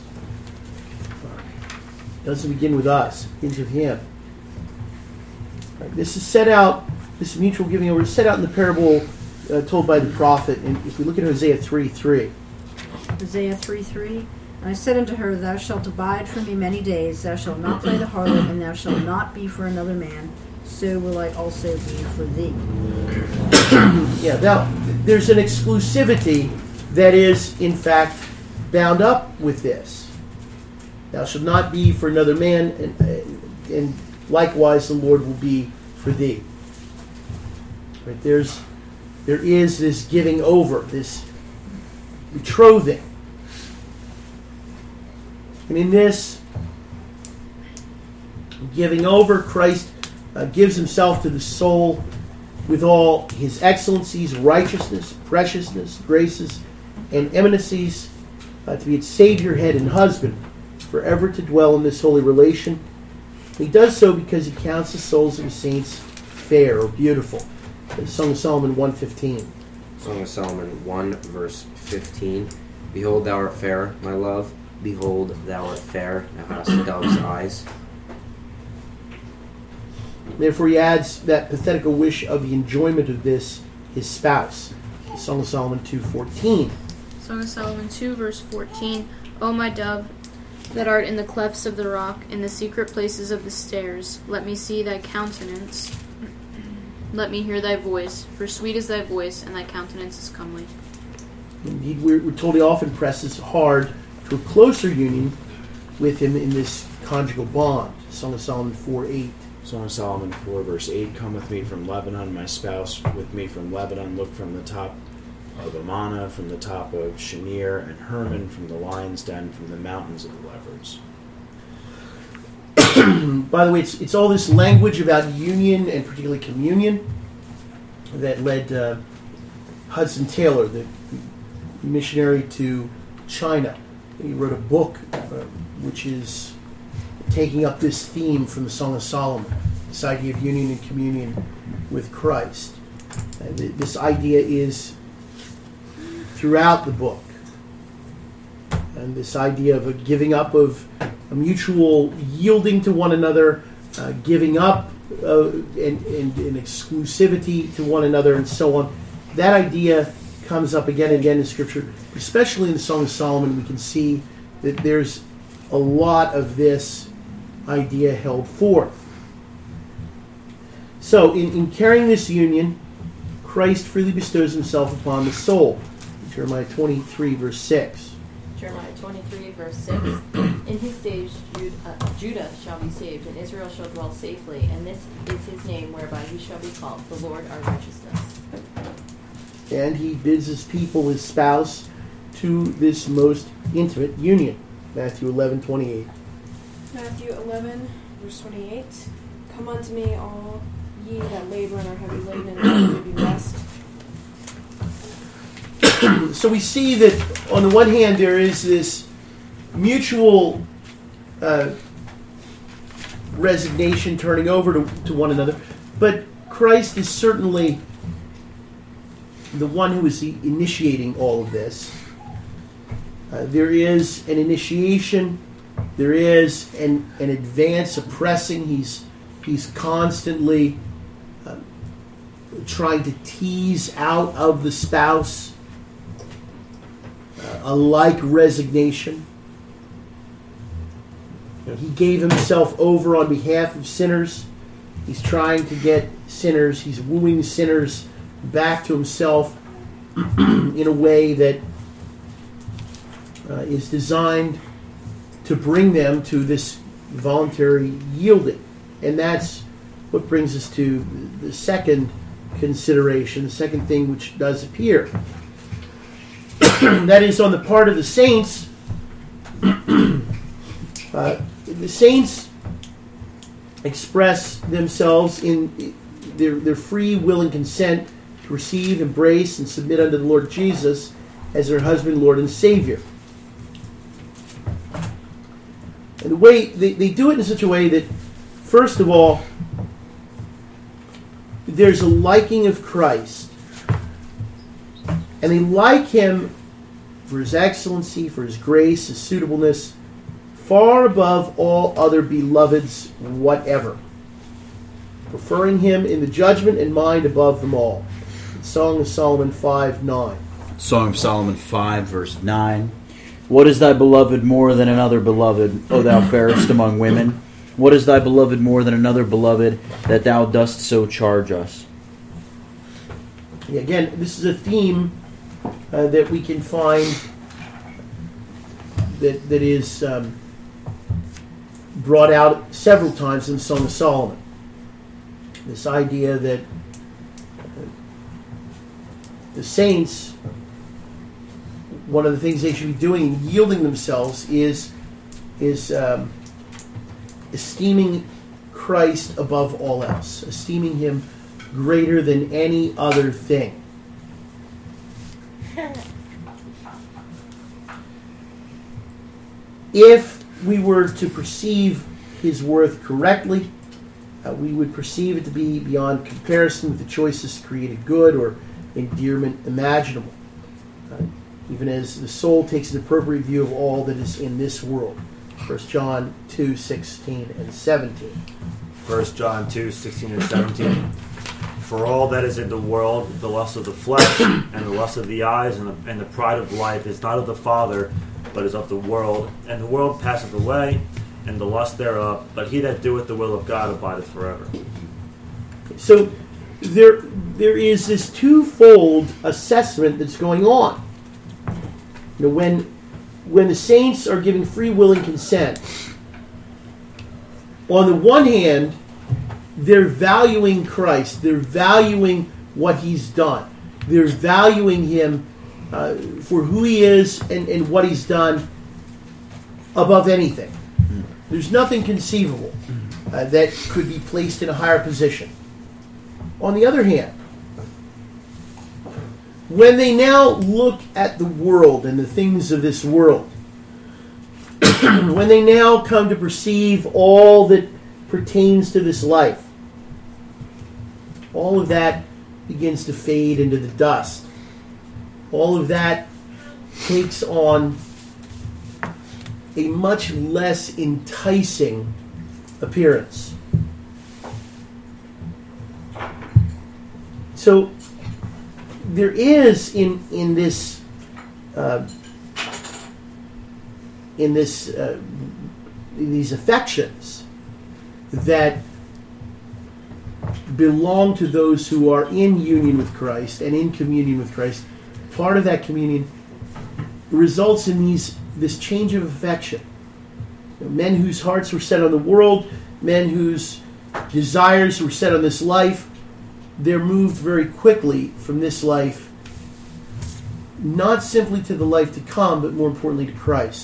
It doesn't begin with us; it begins with Him. Right, this is set out. This mutual giving over is set out in the parable told by the prophet. And if we look at Hosea 3:3, Isaiah 3:3. And I said unto her, Thou shalt abide for me many days, thou shalt not play the harlot, and thou shalt not be for another man, so will I also be for thee. Yeah, now, there's an exclusivity that is, in fact, bound up with this. Thou shalt not be for another man, and likewise the Lord will be for thee. Right? There is this giving over, this betrothing. And in this giving over, Christ gives himself to the soul with all his excellencies, righteousness, preciousness, graces, and eminencies, to be its Savior, head, and husband, forever to dwell in this holy relation. He does so because he counts the souls of his saints fair or beautiful. The Song of Solomon 1:15. Song of Solomon 1, verse 15. Behold, thou art fair, my love. Behold, thou art fair, thou hast dove's eyes. Therefore he adds that pathetical wish of the enjoyment of this, his spouse. The Song of Solomon 2:14. Song of Solomon 2, verse 14. O my dove, that art in the clefts of the rock, in the secret places of the stairs, let me see thy countenance. Let me hear thy voice, for sweet is thy voice, and thy countenance is comely. Indeed, we're told he often presses hard to a closer union with him in this conjugal bond. Song of Solomon 4:8. Song of Solomon 4, verse 8. Come with me from Lebanon, my spouse, with me from Lebanon. Look from the top of Amana, from the top of Shinir, and Hermon, from the lion's den, from the mountains of the leopards. By the way, it's all this language about union and particularly communion that led Hudson Taylor, the missionary to China. He wrote a book which is taking up this theme from the Song of Solomon, this idea of union and communion with Christ. This idea is throughout the book. And this idea of a giving up of a mutual yielding to one another, giving up and exclusivity to one another, and so on. That idea comes up again and again in Scripture, especially in the Song of Solomon. We can see that there's a lot of this idea held forth. So, in carrying this union, Christ freely bestows himself upon the soul. Jeremiah 23, verse 6. Jeremiah 23, verse 6. In his days Judah shall be saved, and Israel shall dwell safely, and this is his name whereby he shall be called, the Lord our righteousness. And he bids his people, his spouse, to this most intimate union. Matthew 11:28. Matthew 11, verse 28. Come unto me, all ye that labor and are heavy laden, and I will give you rest. So we see that on the one hand there is this mutual resignation, turning over to one another, but Christ is certainly the one who is initiating all of this. There is an initiation, there is an advance, a pressing. He's constantly trying to tease out of the spouse a like resignation. He gave himself over on behalf of sinners. He's trying to get sinners, he's wooing sinners back to himself in a way that is designed to bring them to this voluntary yielding. And that's what brings us to the second consideration, the second thing which does appear. That is, on the part of the saints, the saints express themselves in their free will and consent to receive, embrace, and submit unto the Lord Jesus as their husband, Lord, and Savior. And the way they do it in such a way that, first of all, there's a liking of Christ. And they like him for his excellency, for his grace, his suitableness, far above all other beloveds whatever, preferring him in the judgment and mind above them all. Song of Solomon 5:9. Song of Solomon 5, verse 9. What is thy beloved more than another beloved, O thou fairest among women? What is thy beloved more than another beloved, that thou dost so charge us? Again, this is a theme that we can find that is brought out several times in the Song of Solomon. This idea that the saints, one of the things they should be doing in yielding themselves is esteeming Christ above all else, esteeming Him greater than any other thing. If we were to perceive His worth correctly, we would perceive it to be beyond comparison with the choicest created good or endearment imaginable, even as the soul takes an appropriate view of all that is in this world. 1 John 2, 16 and 17. 1 John 2, 16 and 17. For all that is in the world, the lust of the flesh, and the lust of the eyes, and the pride of life, is not of the Father, but is of the world. And the world passeth away, and the lust thereof, but he that doeth the will of God abideth forever. So there is this twofold assessment that's going on. You know, when the saints are giving free will and consent, on the one hand, they're valuing Christ. They're valuing what He's done. They're valuing Him for who He is and what He's done above anything. There's nothing conceivable that could be placed in a higher position. On the other hand, when they now look at the world and the things of this world, when they now come to perceive all that pertains to this life, all of that begins to fade into the dust. All of that takes on a much less enticing appearance. So there is in these affections that belong to those who are in union with Christ and in communion with Christ. Part of that communion results in this change of affection. Men whose hearts were set on the world, men whose desires were set on this life, they're moved very quickly from this life, not simply to the life to come, but more importantly to Christ.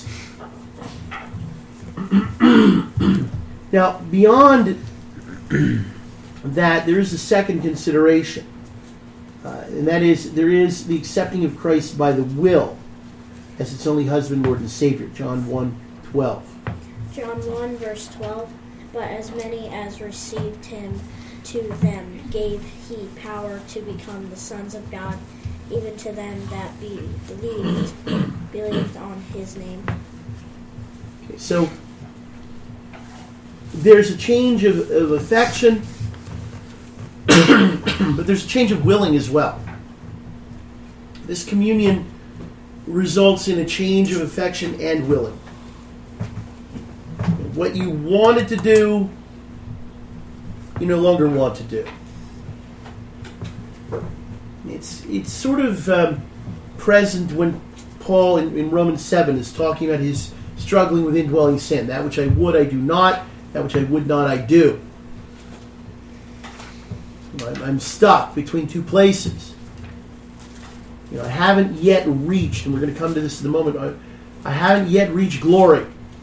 Now, beyond that, there is a second consideration, and that is there is the accepting of Christ by the will as its only husband, Lord, and Savior. John 1:12. John 1, verse 12. But as many as received Him, to them gave He power to become the sons of God, even to them that believed on His name. Okay, so there's a change of affection, but there's a change of willing as well. This communion results in a change of affection and willing. What you wanted to do, you no longer want to do. It's sort of present when Paul in Romans 7 is talking about his struggling with indwelling sin. That which I would, I do not. That which I would not, I do. I'm stuck between two places. I haven't yet reached, and we're going to come to this in a moment, I haven't yet reached glory.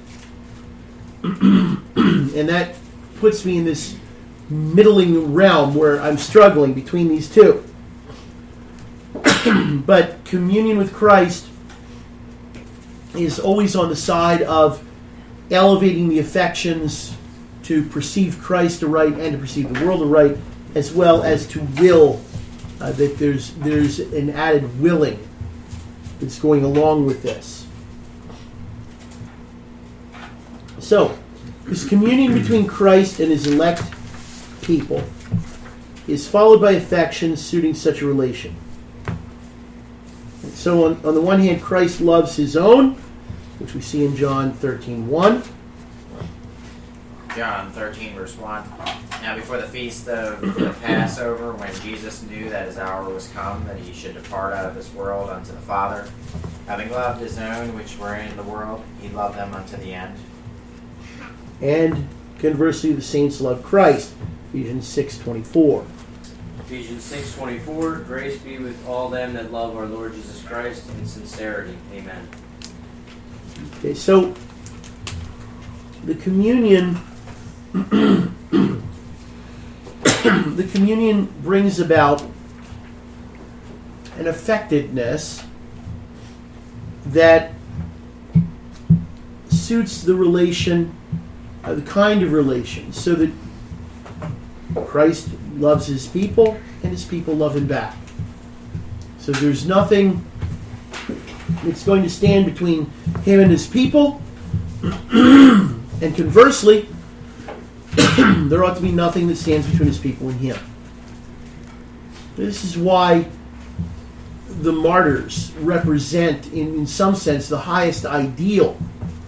And that puts me in this middling realm where I'm struggling between these two. But communion with Christ is always on the side of elevating the affections to perceive Christ aright and to perceive the world aright, as well as to will that there's an added willing that's going along with this. So, this communion between Christ and His elect people is followed by affection suiting such a relation. So on the one hand, Christ loves his own, which we see in John 13:1. John 13, verse 1. Now before the feast of the Passover, when Jesus knew that his hour was come, that he should depart out of this world unto the Father, having loved his own which were in the world, he loved them unto the end. And conversely, the saints love Christ, Ephesians 6:24. Ephesians 6:24, grace be with all them that love our Lord Jesus Christ in sincerity. Amen. Okay, so the communion the communion brings about an affectedness that suits the relation, the kind of relation, so that Christ loves his people and his people love him back. So there's nothing that's going to stand between him and his people, and conversely, there ought to be nothing that stands between his people and him. This is why the martyrs represent, in some sense, the highest ideal.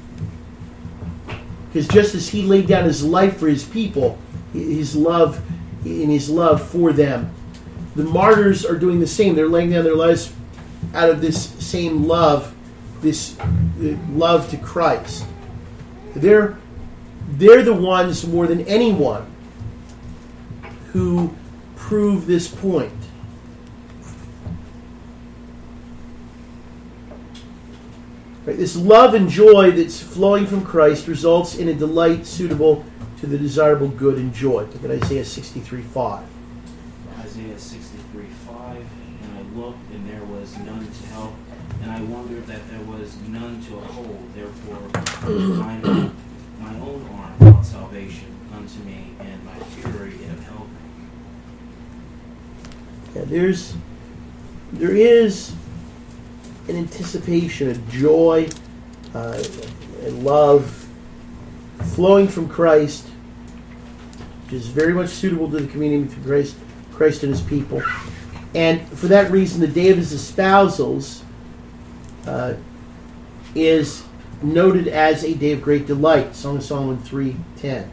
Because just as he laid down his life for his people, his love for them, the martyrs are doing the same. They're laying down their lives out of this same love, this love to Christ. They're the ones more than anyone who prove this point. Right, this love and joy that's flowing from Christ results in a delight suitable to the desirable good and joy. Look at Isaiah 63:5. Isaiah 63:5, and I looked, and there was none to help, and I wondered that there was none to uphold. Therefore, my own arm brought salvation unto me, and my fury it upheld me. Yeah, there is an anticipation, a joy, and love flowing from Christ, which is very much suitable to the communion between Christ and his people. And for that reason, the day of his espousals is noted as a day of great delight. Song of Solomon 3:10.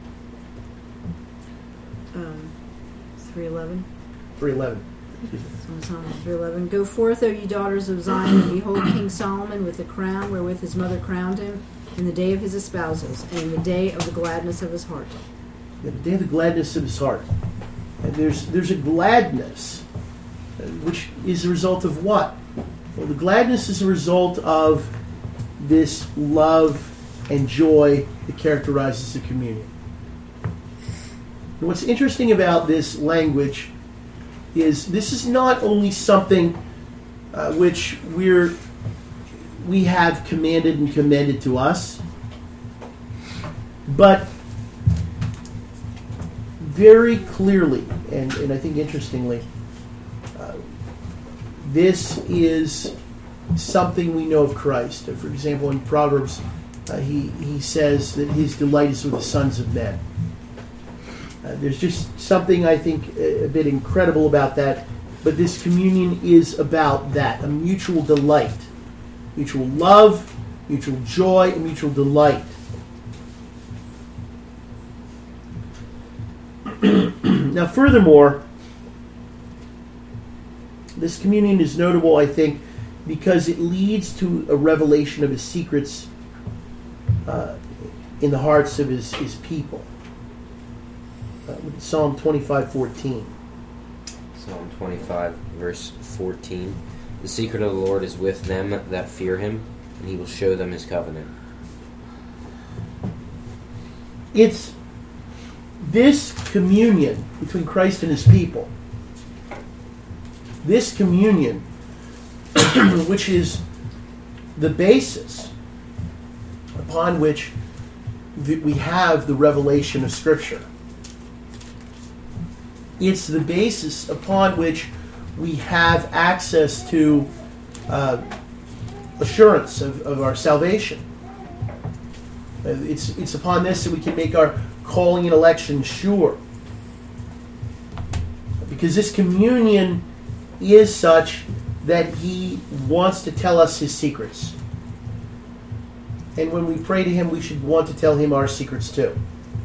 3:11. 3:11. Psalm 3:11. Go forth, O ye daughters of Zion, and behold King Solomon with the crown wherewith his mother crowned him, in the day of his espousals, and in the day of the gladness of his heart. Yeah, the day of the gladness of his heart. And there's a gladness, which is a result of what? Well, the gladness is a result of this love and joy that characterizes the communion. And what's interesting about this language is this is not only something which we have commanded and commended to us, but very clearly, and I think interestingly, this is something we know of Christ. For example, in Proverbs, he says that his delight is with the sons of men. There's just something, I think, a bit incredible about that. But this communion is about that, a mutual delight. Mutual love, mutual joy, and mutual delight. Now, furthermore, this communion is notable, I think, because it leads to a revelation of his secrets in the hearts of his people. Psalm 25:14. Psalm 25, verse 14. The secret of the Lord is with them that fear him, and he will show them his covenant. It's this communion between Christ and his people, this communion, which is the basis upon which we have the revelation of Scripture. It's the basis upon which we have access to assurance of our salvation. It's upon this that we can make our calling and election sure. Because this communion is such that he wants to tell us his secrets. And when we pray to him, we should want to tell him our secrets too.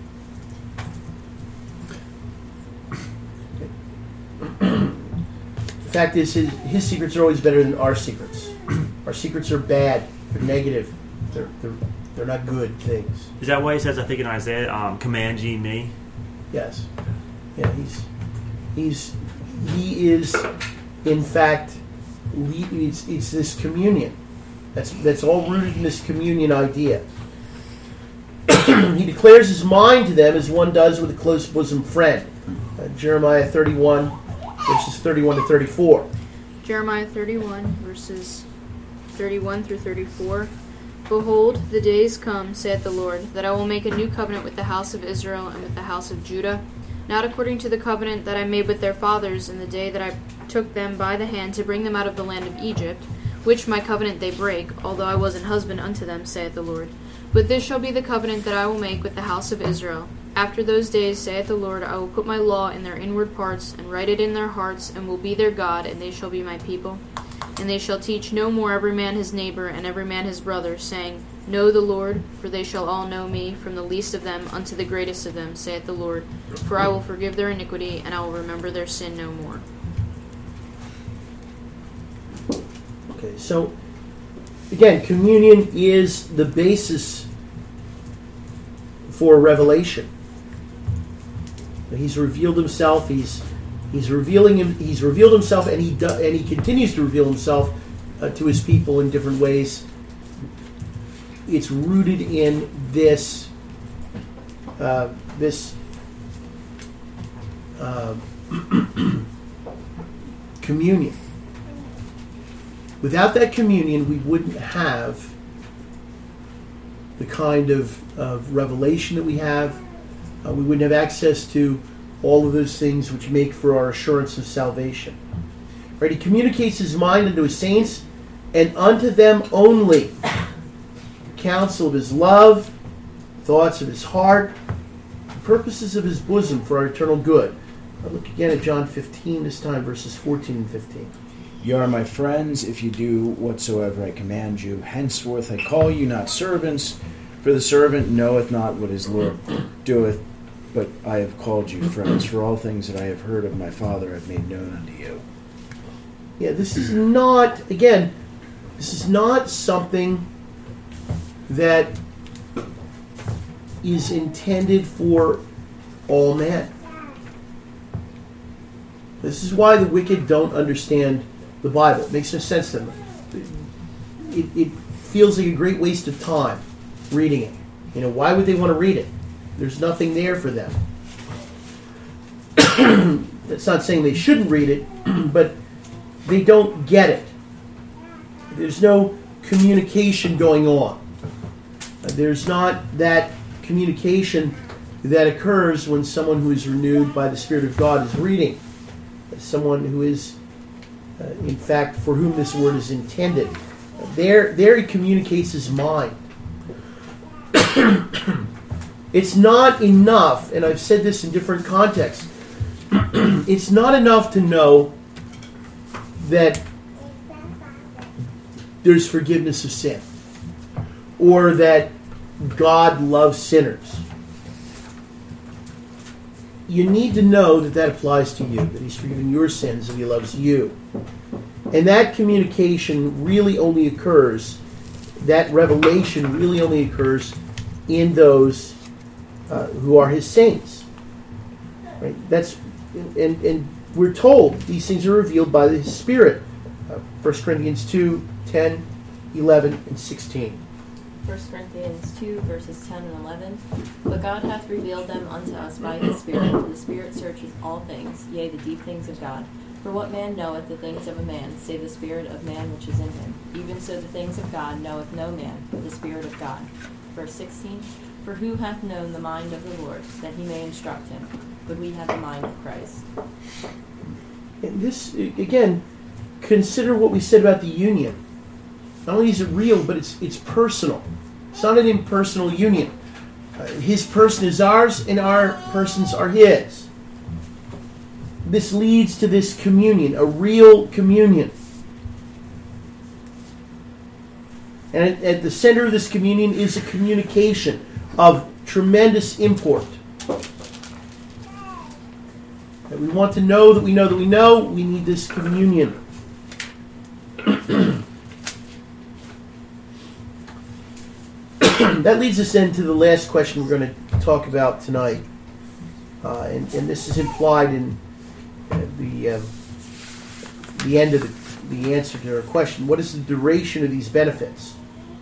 The fact is, his secrets are always better than our secrets. Our secrets are bad. They're negative. They're not good things. Is that why he says, I think in Isaiah, command ye me? Yes. Yeah, he is, in fact, it's this communion. That's all rooted in this communion idea. He declares his mind to them as one does with a close bosom friend. Jeremiah 31, verses 31 to 34. Jeremiah 31, verses 31 through 34. Behold, the days come, saith the Lord, that I will make a new covenant with the house of Israel and with the house of Judah, not according to the covenant that I made with their fathers in the day that I took them by the hand to bring them out of the land of Egypt, which my covenant they break, although I was an husband unto them, saith the Lord. But this shall be the covenant that I will make with the house of Israel. After those days, saith the Lord, I will put my law in their inward parts, and write it in their hearts, and will be their God, and they shall be my people. And they shall teach no more every man his neighbor, and every man his brother, saying, Know the Lord, for they shall all know me, from the least of them unto the greatest of them, saith the Lord. For I will forgive their iniquity, and I will remember their sin no more. Okay, so, again, communion is the basis for revelation. He's revealed himself. He's revealed himself, and he continues to reveal himself to his people in different ways. It's rooted in this communion. Without that communion, we wouldn't have the kind of revelation that we have. We wouldn't have access to all of those things which make for our assurance of salvation. Right? He communicates his mind unto his saints, and unto them only the counsel of his love, thoughts of his heart, the purposes of his bosom for our eternal good. I'll look again at John 15, this time verses 14 and 15. You are my friends if you do whatsoever I command you. Henceforth I call you not servants, for the servant knoweth not what his Lord doeth, but I have called you friends, for all things that I have heard of my Father I have made known unto you. Yeah, this is not something that is intended for all men. This is why the wicked don't understand the Bible. It makes no sense to them. It feels like a great waste of time reading it. Why would they want to read it? There's nothing there for them. That's not saying they shouldn't read it, but they don't get it. There's no communication going on. There's not that communication that occurs when someone who is renewed by the Spirit of God is reading. Someone who is, in fact, for whom this word is intended. There he communicates his mind. It's not enough, and I've said this in different contexts, it's not enough to know that there's forgiveness of sin, or that God loves sinners. You need to know that applies to you, that he's forgiven your sins and he loves you. And that communication really only occurs, that revelation really only occurs in those who are his saints. Right? And we're told these things are revealed by his Spirit. 1 Corinthians 2, 10, 11, and 16. 1 Corinthians 2, verses 10 and 11. But God hath revealed them unto us by his Spirit, for the Spirit searcheth all things, yea, the deep things of God. For what man knoweth the things of a man, save the Spirit of man which is in him? Even so the things of God knoweth no man, but the Spirit of God. Verse 16. For who hath known the mind of the Lord, that he may instruct him? But we have the mind of Christ. And this, again, consider what we said about the union. Not only is it real, but it's personal. It's not an impersonal union. His person is ours, and our persons are his. This leads to this communion, a real communion. And at the center of this communion is a communication of tremendous import. That we want to know that we know that we know. We need this communion. That leads us into the last question we're going to talk about tonight. And this is implied in the end of the answer to our question. What is the duration of these benefits?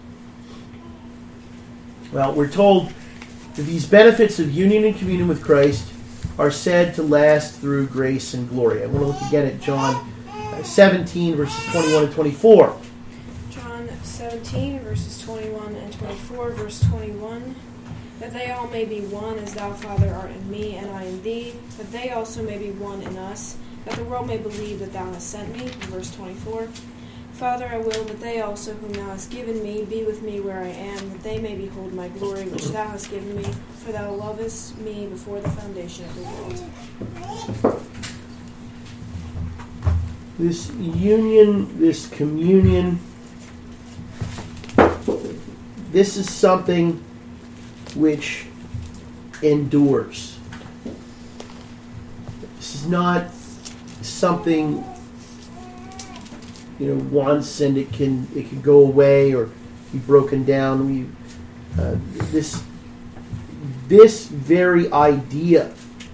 Well, we're told that these benefits of union and communion with Christ are said to last through grace and glory. I want to look again at John 17, verses 21 and 24. John 17, verses 21 and 24, verse 21. That they all may be one, as thou, Father, art in me, and I in thee, that they also may be one in us, that the world may believe that thou hast sent me. Verse 24. Father, I will that they also whom thou hast given me be with me where I am, that they may behold my glory which thou hast given me, for thou lovest me before the foundation of the world. This union, this communion, this is something which endures. This is not something, once and it can go away or be broken down. This very idea,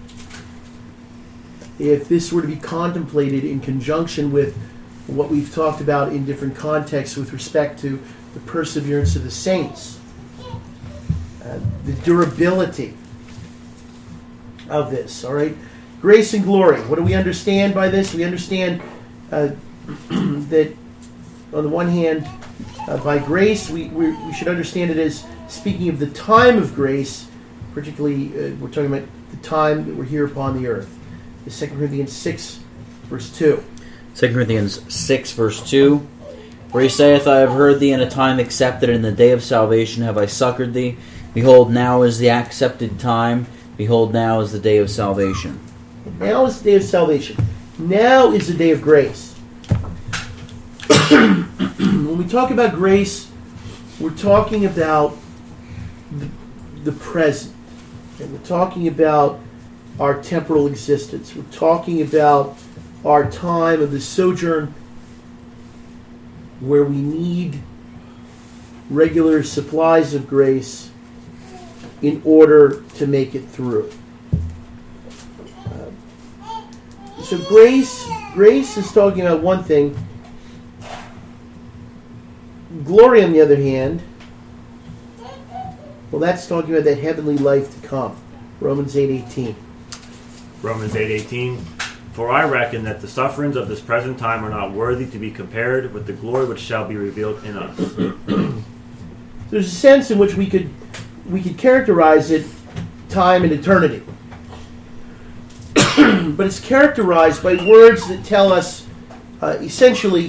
if this were to be contemplated in conjunction with what we've talked about in different contexts with respect to the perseverance of the saints, the durability of this, all right? Grace and glory. What do we understand by this? We understand that on the one hand, by grace, we should understand it as speaking of the time of grace, particularly we're talking about the time that we're here upon the earth. 2 Corinthians 6, verse 2. 2 Corinthians 6, verse 2. Where he saith, I have heard thee in a time accepted, in the day of salvation have I succored thee. Behold, now is the accepted time. Behold, now is the day of salvation. Now is the day of salvation. Now is the day of grace. When we talk about grace, we're talking about the present. And we're talking about our temporal existence. We're talking about our time of the sojourn where we need regular supplies of grace in order to make it through. So grace is talking about one thing. Glory, on the other hand, well, that's talking about that heavenly life to come. Romans 8:18. Romans 8:18. For I reckon that the sufferings of this present time are not worthy to be compared with the glory which shall be revealed in us. There's a sense in which we could characterize it time and eternity. But it's characterized by words that tell us essentially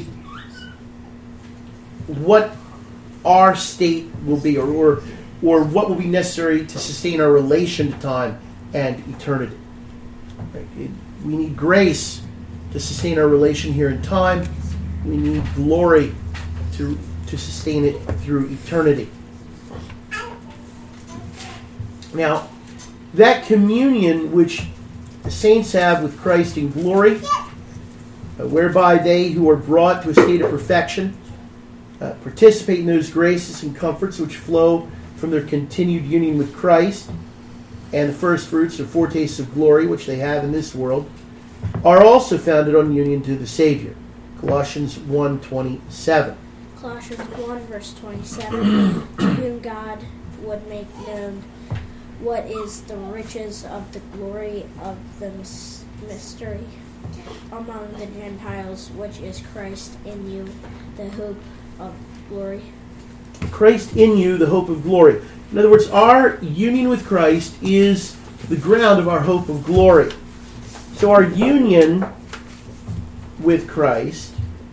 what our state will be, or what will be necessary to sustain our relation to time and eternity. Right? We need grace to sustain our relation here in time. We need glory to sustain it through eternity. Now, that communion which the saints have with Christ in glory, whereby they who are brought to a state of perfection participate in those graces and comforts which flow from their continued union with Christ, and the first fruits or foretastes of glory which they have in this world, are also founded on union to the Savior. Colossians 1:27. Colossians 1, verse 27, to whom God would make known what is the riches of the glory of the mystery among the Gentiles, which is Christ in you, the hope of glory. Christ in you, the hope of glory. In other words, our union with Christ is the ground of our hope of glory. So our union with Christ,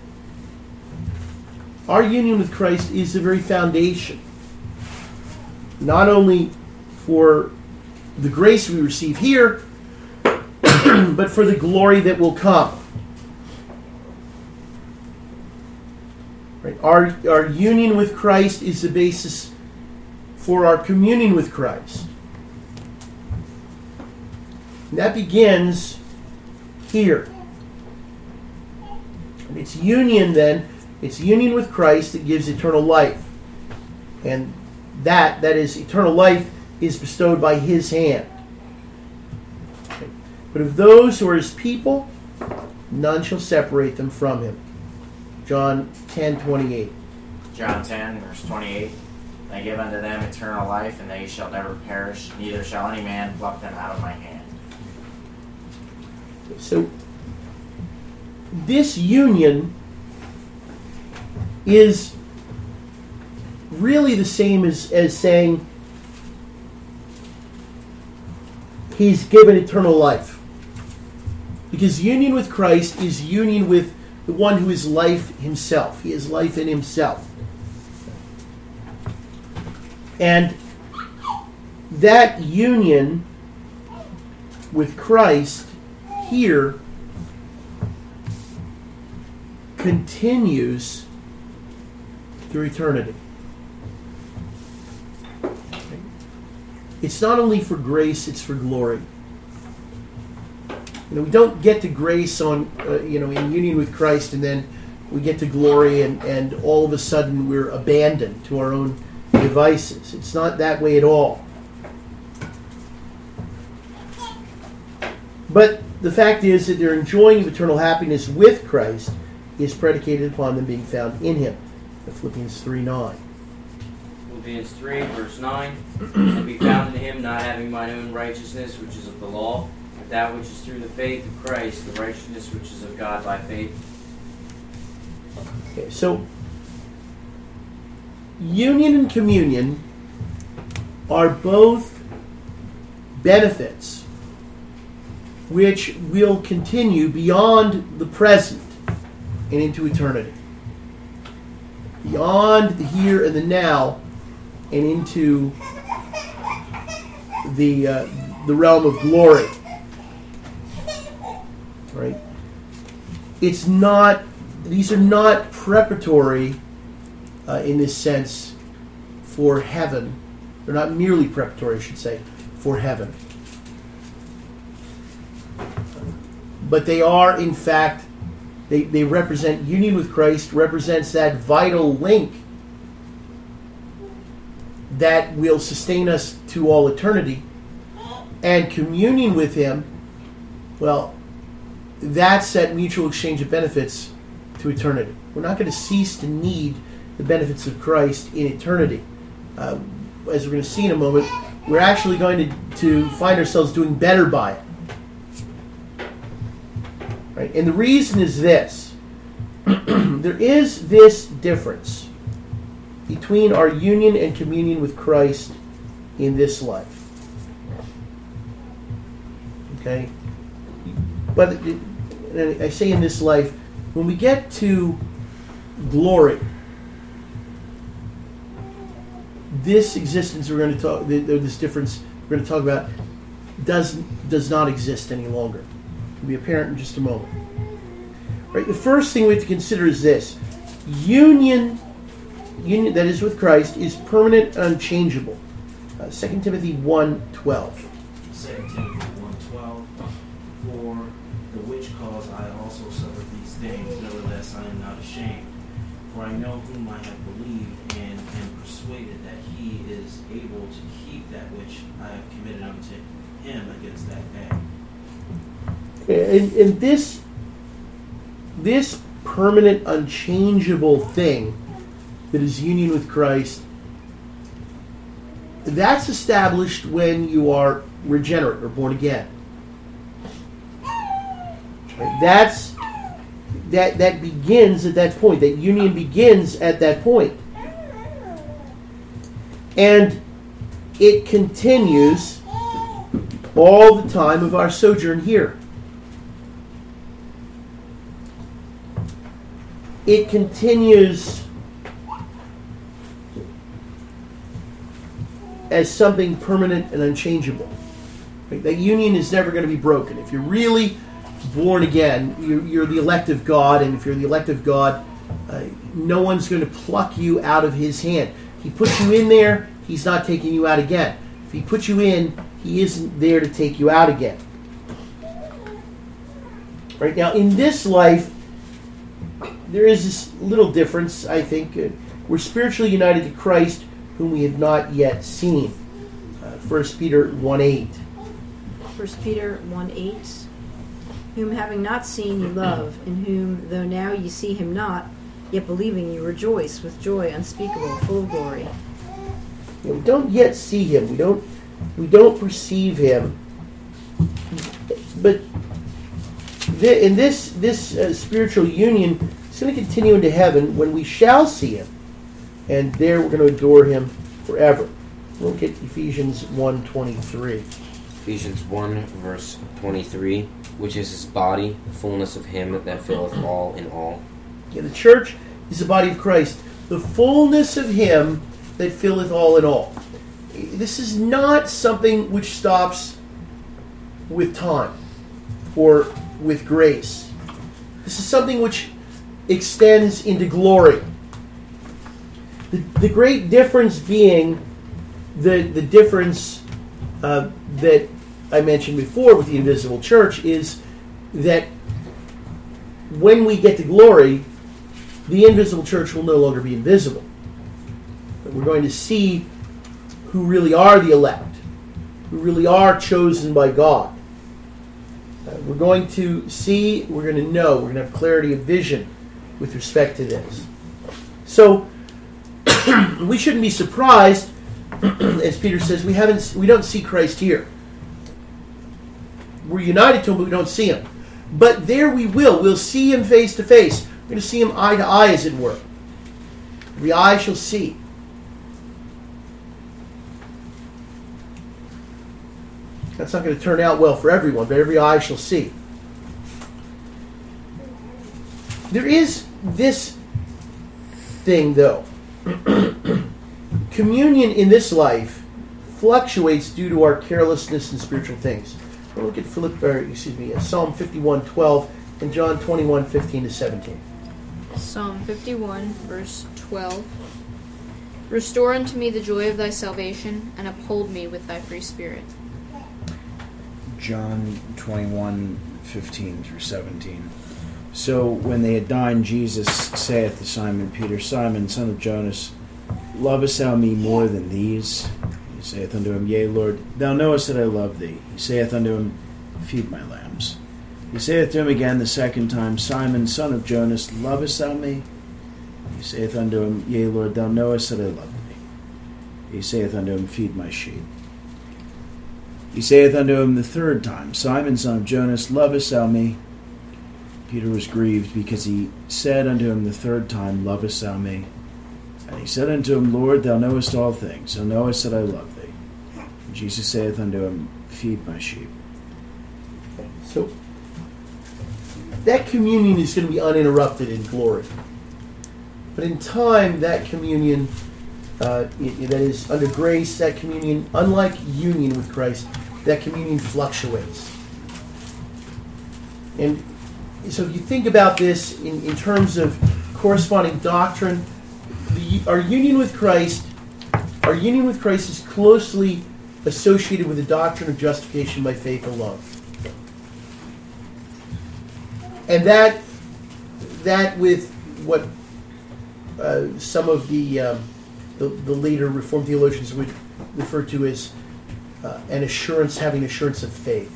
is the very foundation, not only for the grace we receive here, but for the glory that will come. Right? Our union with Christ is the basis for our communion with Christ. And that begins here. And it's union then, it's union with Christ that gives eternal life. And that is eternal life, is bestowed by His hand. Okay. But of those who are His people, none shall separate them from Him. John 10:28. John 10, verse 28. I give unto them eternal life, and they shall never perish, neither shall any man pluck them out of my hand. So, this union is really the same as saying He's given eternal life. Because union with Christ is union with the one who is life Himself. He is life in Himself. And that union with Christ here continues through eternity. It's not only for grace, it's for glory. We don't get to grace on, in union with Christ, and then we get to glory, and all of a sudden we're abandoned to our own devices. It's not that way at all. But the fact is that their enjoying of eternal happiness with Christ is predicated upon them being found in Him. Philippians 3:9. Philippians 3, verse 9. And be found in Him, not having mine own righteousness, which is of the law, but that which is through the faith of Christ, the righteousness which is of God by faith. Okay, so union and communion are both benefits which will continue beyond the present and into eternity. Beyond the here and the now and into the realm of glory. Right? It's not; these are not preparatory in this sense for heaven. They're not merely preparatory, I should say, for heaven. But they are, in fact, they represent union with Christ, represents that vital link that will sustain us to all eternity. And communion with Him, well, that's that mutual exchange of benefits to eternity. We're not going to cease to need the benefits of Christ in eternity. As we're going to see in a moment, we're actually going to find ourselves doing better by it. Right? And the reason is this. There is this difference between our union and communion with Christ in this life. Okay? But I say in this life, when we get to glory, this existence we're going to talk, this difference we're going to talk about, does not exist any longer. It'll be apparent in just a moment. Right? The first thing we have to consider is this: union that is with Christ is permanent and unchangeable. 2 Timothy 1:12. 2 Timothy 1:12. For the which cause I also suffer these things, nevertheless I am not ashamed. For I know whom I have believed, and am persuaded that He is able to keep that which I have committed unto Him against that day. And this permanent, unchangeable thing that is union with Christ, that's established when you are regenerate or born again. Right? That begins at that point. That union begins at that point. And it continues all the time of our sojourn here. It continues as something permanent and unchangeable. Right? That union is never going to be broken. If you're really born again, you're the elect of God, and if you're the elect of God, no one's going to pluck you out of his hand. He puts you in there, he's not taking you out again. If he puts you in, he isn't there to take you out again. Right now, in this life, there is this little difference, I think. We're spiritually united to Christ, whom we have not yet seen. 1 Peter 1:8. 1 Peter 1:8. Whom having not seen you love, in whom, though now ye see him not, yet believing you rejoice with joy unspeakable, full of glory. We don't yet see him. We don't perceive him. But in this spiritual union, it's going to continue into heaven when we shall see him. And there we're going to adore him forever. Look at Ephesians 1:23. Ephesians 1, verse 23, which is his body, the fullness of him that filleth all in all. Yeah, the church is the body of Christ, the fullness of him that filleth all in all. This is not something which stops with time or with grace. This is something which extends into glory. The great difference being the difference that I mentioned before with the invisible church is that when we get to glory, the invisible church will no longer be invisible. But we're going to see who really are the elect, who really are chosen by God. We're going to see, we're going to know, we're going to have clarity of vision with respect to this. So, we shouldn't be surprised, as Peter says, we don't see Christ here. We're united to him, but we don't see him. But there we will. We'll see him face to face. We're going to see him eye to eye, as it were. Every eye shall see. That's not going to turn out well for everyone, but every eye shall see. There is this thing, though. Communion in this life fluctuates due to our carelessness in spiritual things. We'll look at Psalm 51:12 and John 21:15-17. Psalm 51, verse 12. Restore unto me the joy of thy salvation, and uphold me with thy free spirit. John 21:15-17. So when they had dined, Jesus saith to Simon Peter, Simon, son of Jonas, lovest thou me more than these? He saith unto him, Yea, Lord, thou knowest that I love thee. He saith unto him, Feed my lambs. He saith to him again the second time, Simon, son of Jonas, lovest thou me? He saith unto him, Yea, Lord, thou knowest that I love thee. He saith unto him, Feed my sheep. He saith unto him the third time, Simon, son of Jonas, lovest thou me? Peter was grieved, because he said unto him the third time, Lovest thou me? And he said unto him, Lord, thou knowest all things, thou knowest that I love thee. And Jesus saith unto him, Feed my sheep. So, that communion is going to be uninterrupted in glory. But in time, that communion, that is under grace, that communion, unlike union with Christ, that communion fluctuates. And so if you think about this in terms of corresponding doctrine, our union with Christ is closely associated with the doctrine of justification by faith alone. And that with what some of the later Reformed theologians would refer to as having assurance of faith.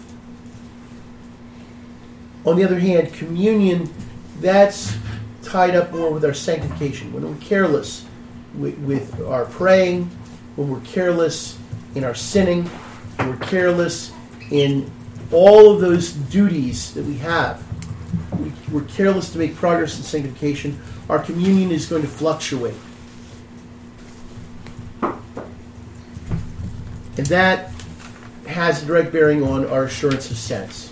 On the other hand, communion, that's tied up more with our sanctification. When we're careless with our praying, when we're careless in our sinning, when we're careless in all of those duties that we have, we're careless to make progress in sanctification, our communion is going to fluctuate. And that has a direct bearing on our assurance of sense.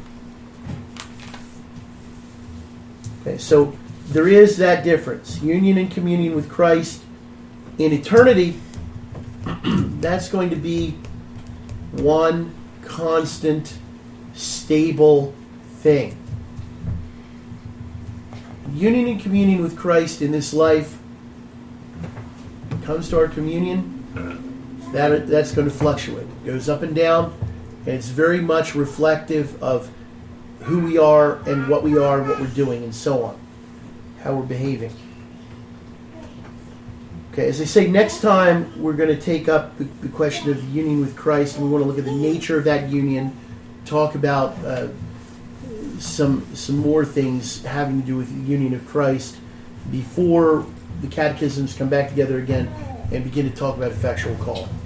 Okay, so there is that difference. Union and communion with Christ in eternity, that's going to be one constant, stable thing. union and communion with Christ in this life comes to our communion, that's going to fluctuate. It goes up and down, and it's very much reflective of who we are and what we're doing, and so on, how we're behaving. Okay, as I say, next time we're going to take up the question of union with Christ, and we want to look at the nature of that union, talk about some more things having to do with the union of Christ before the catechisms come back together again and begin to talk about effectual call.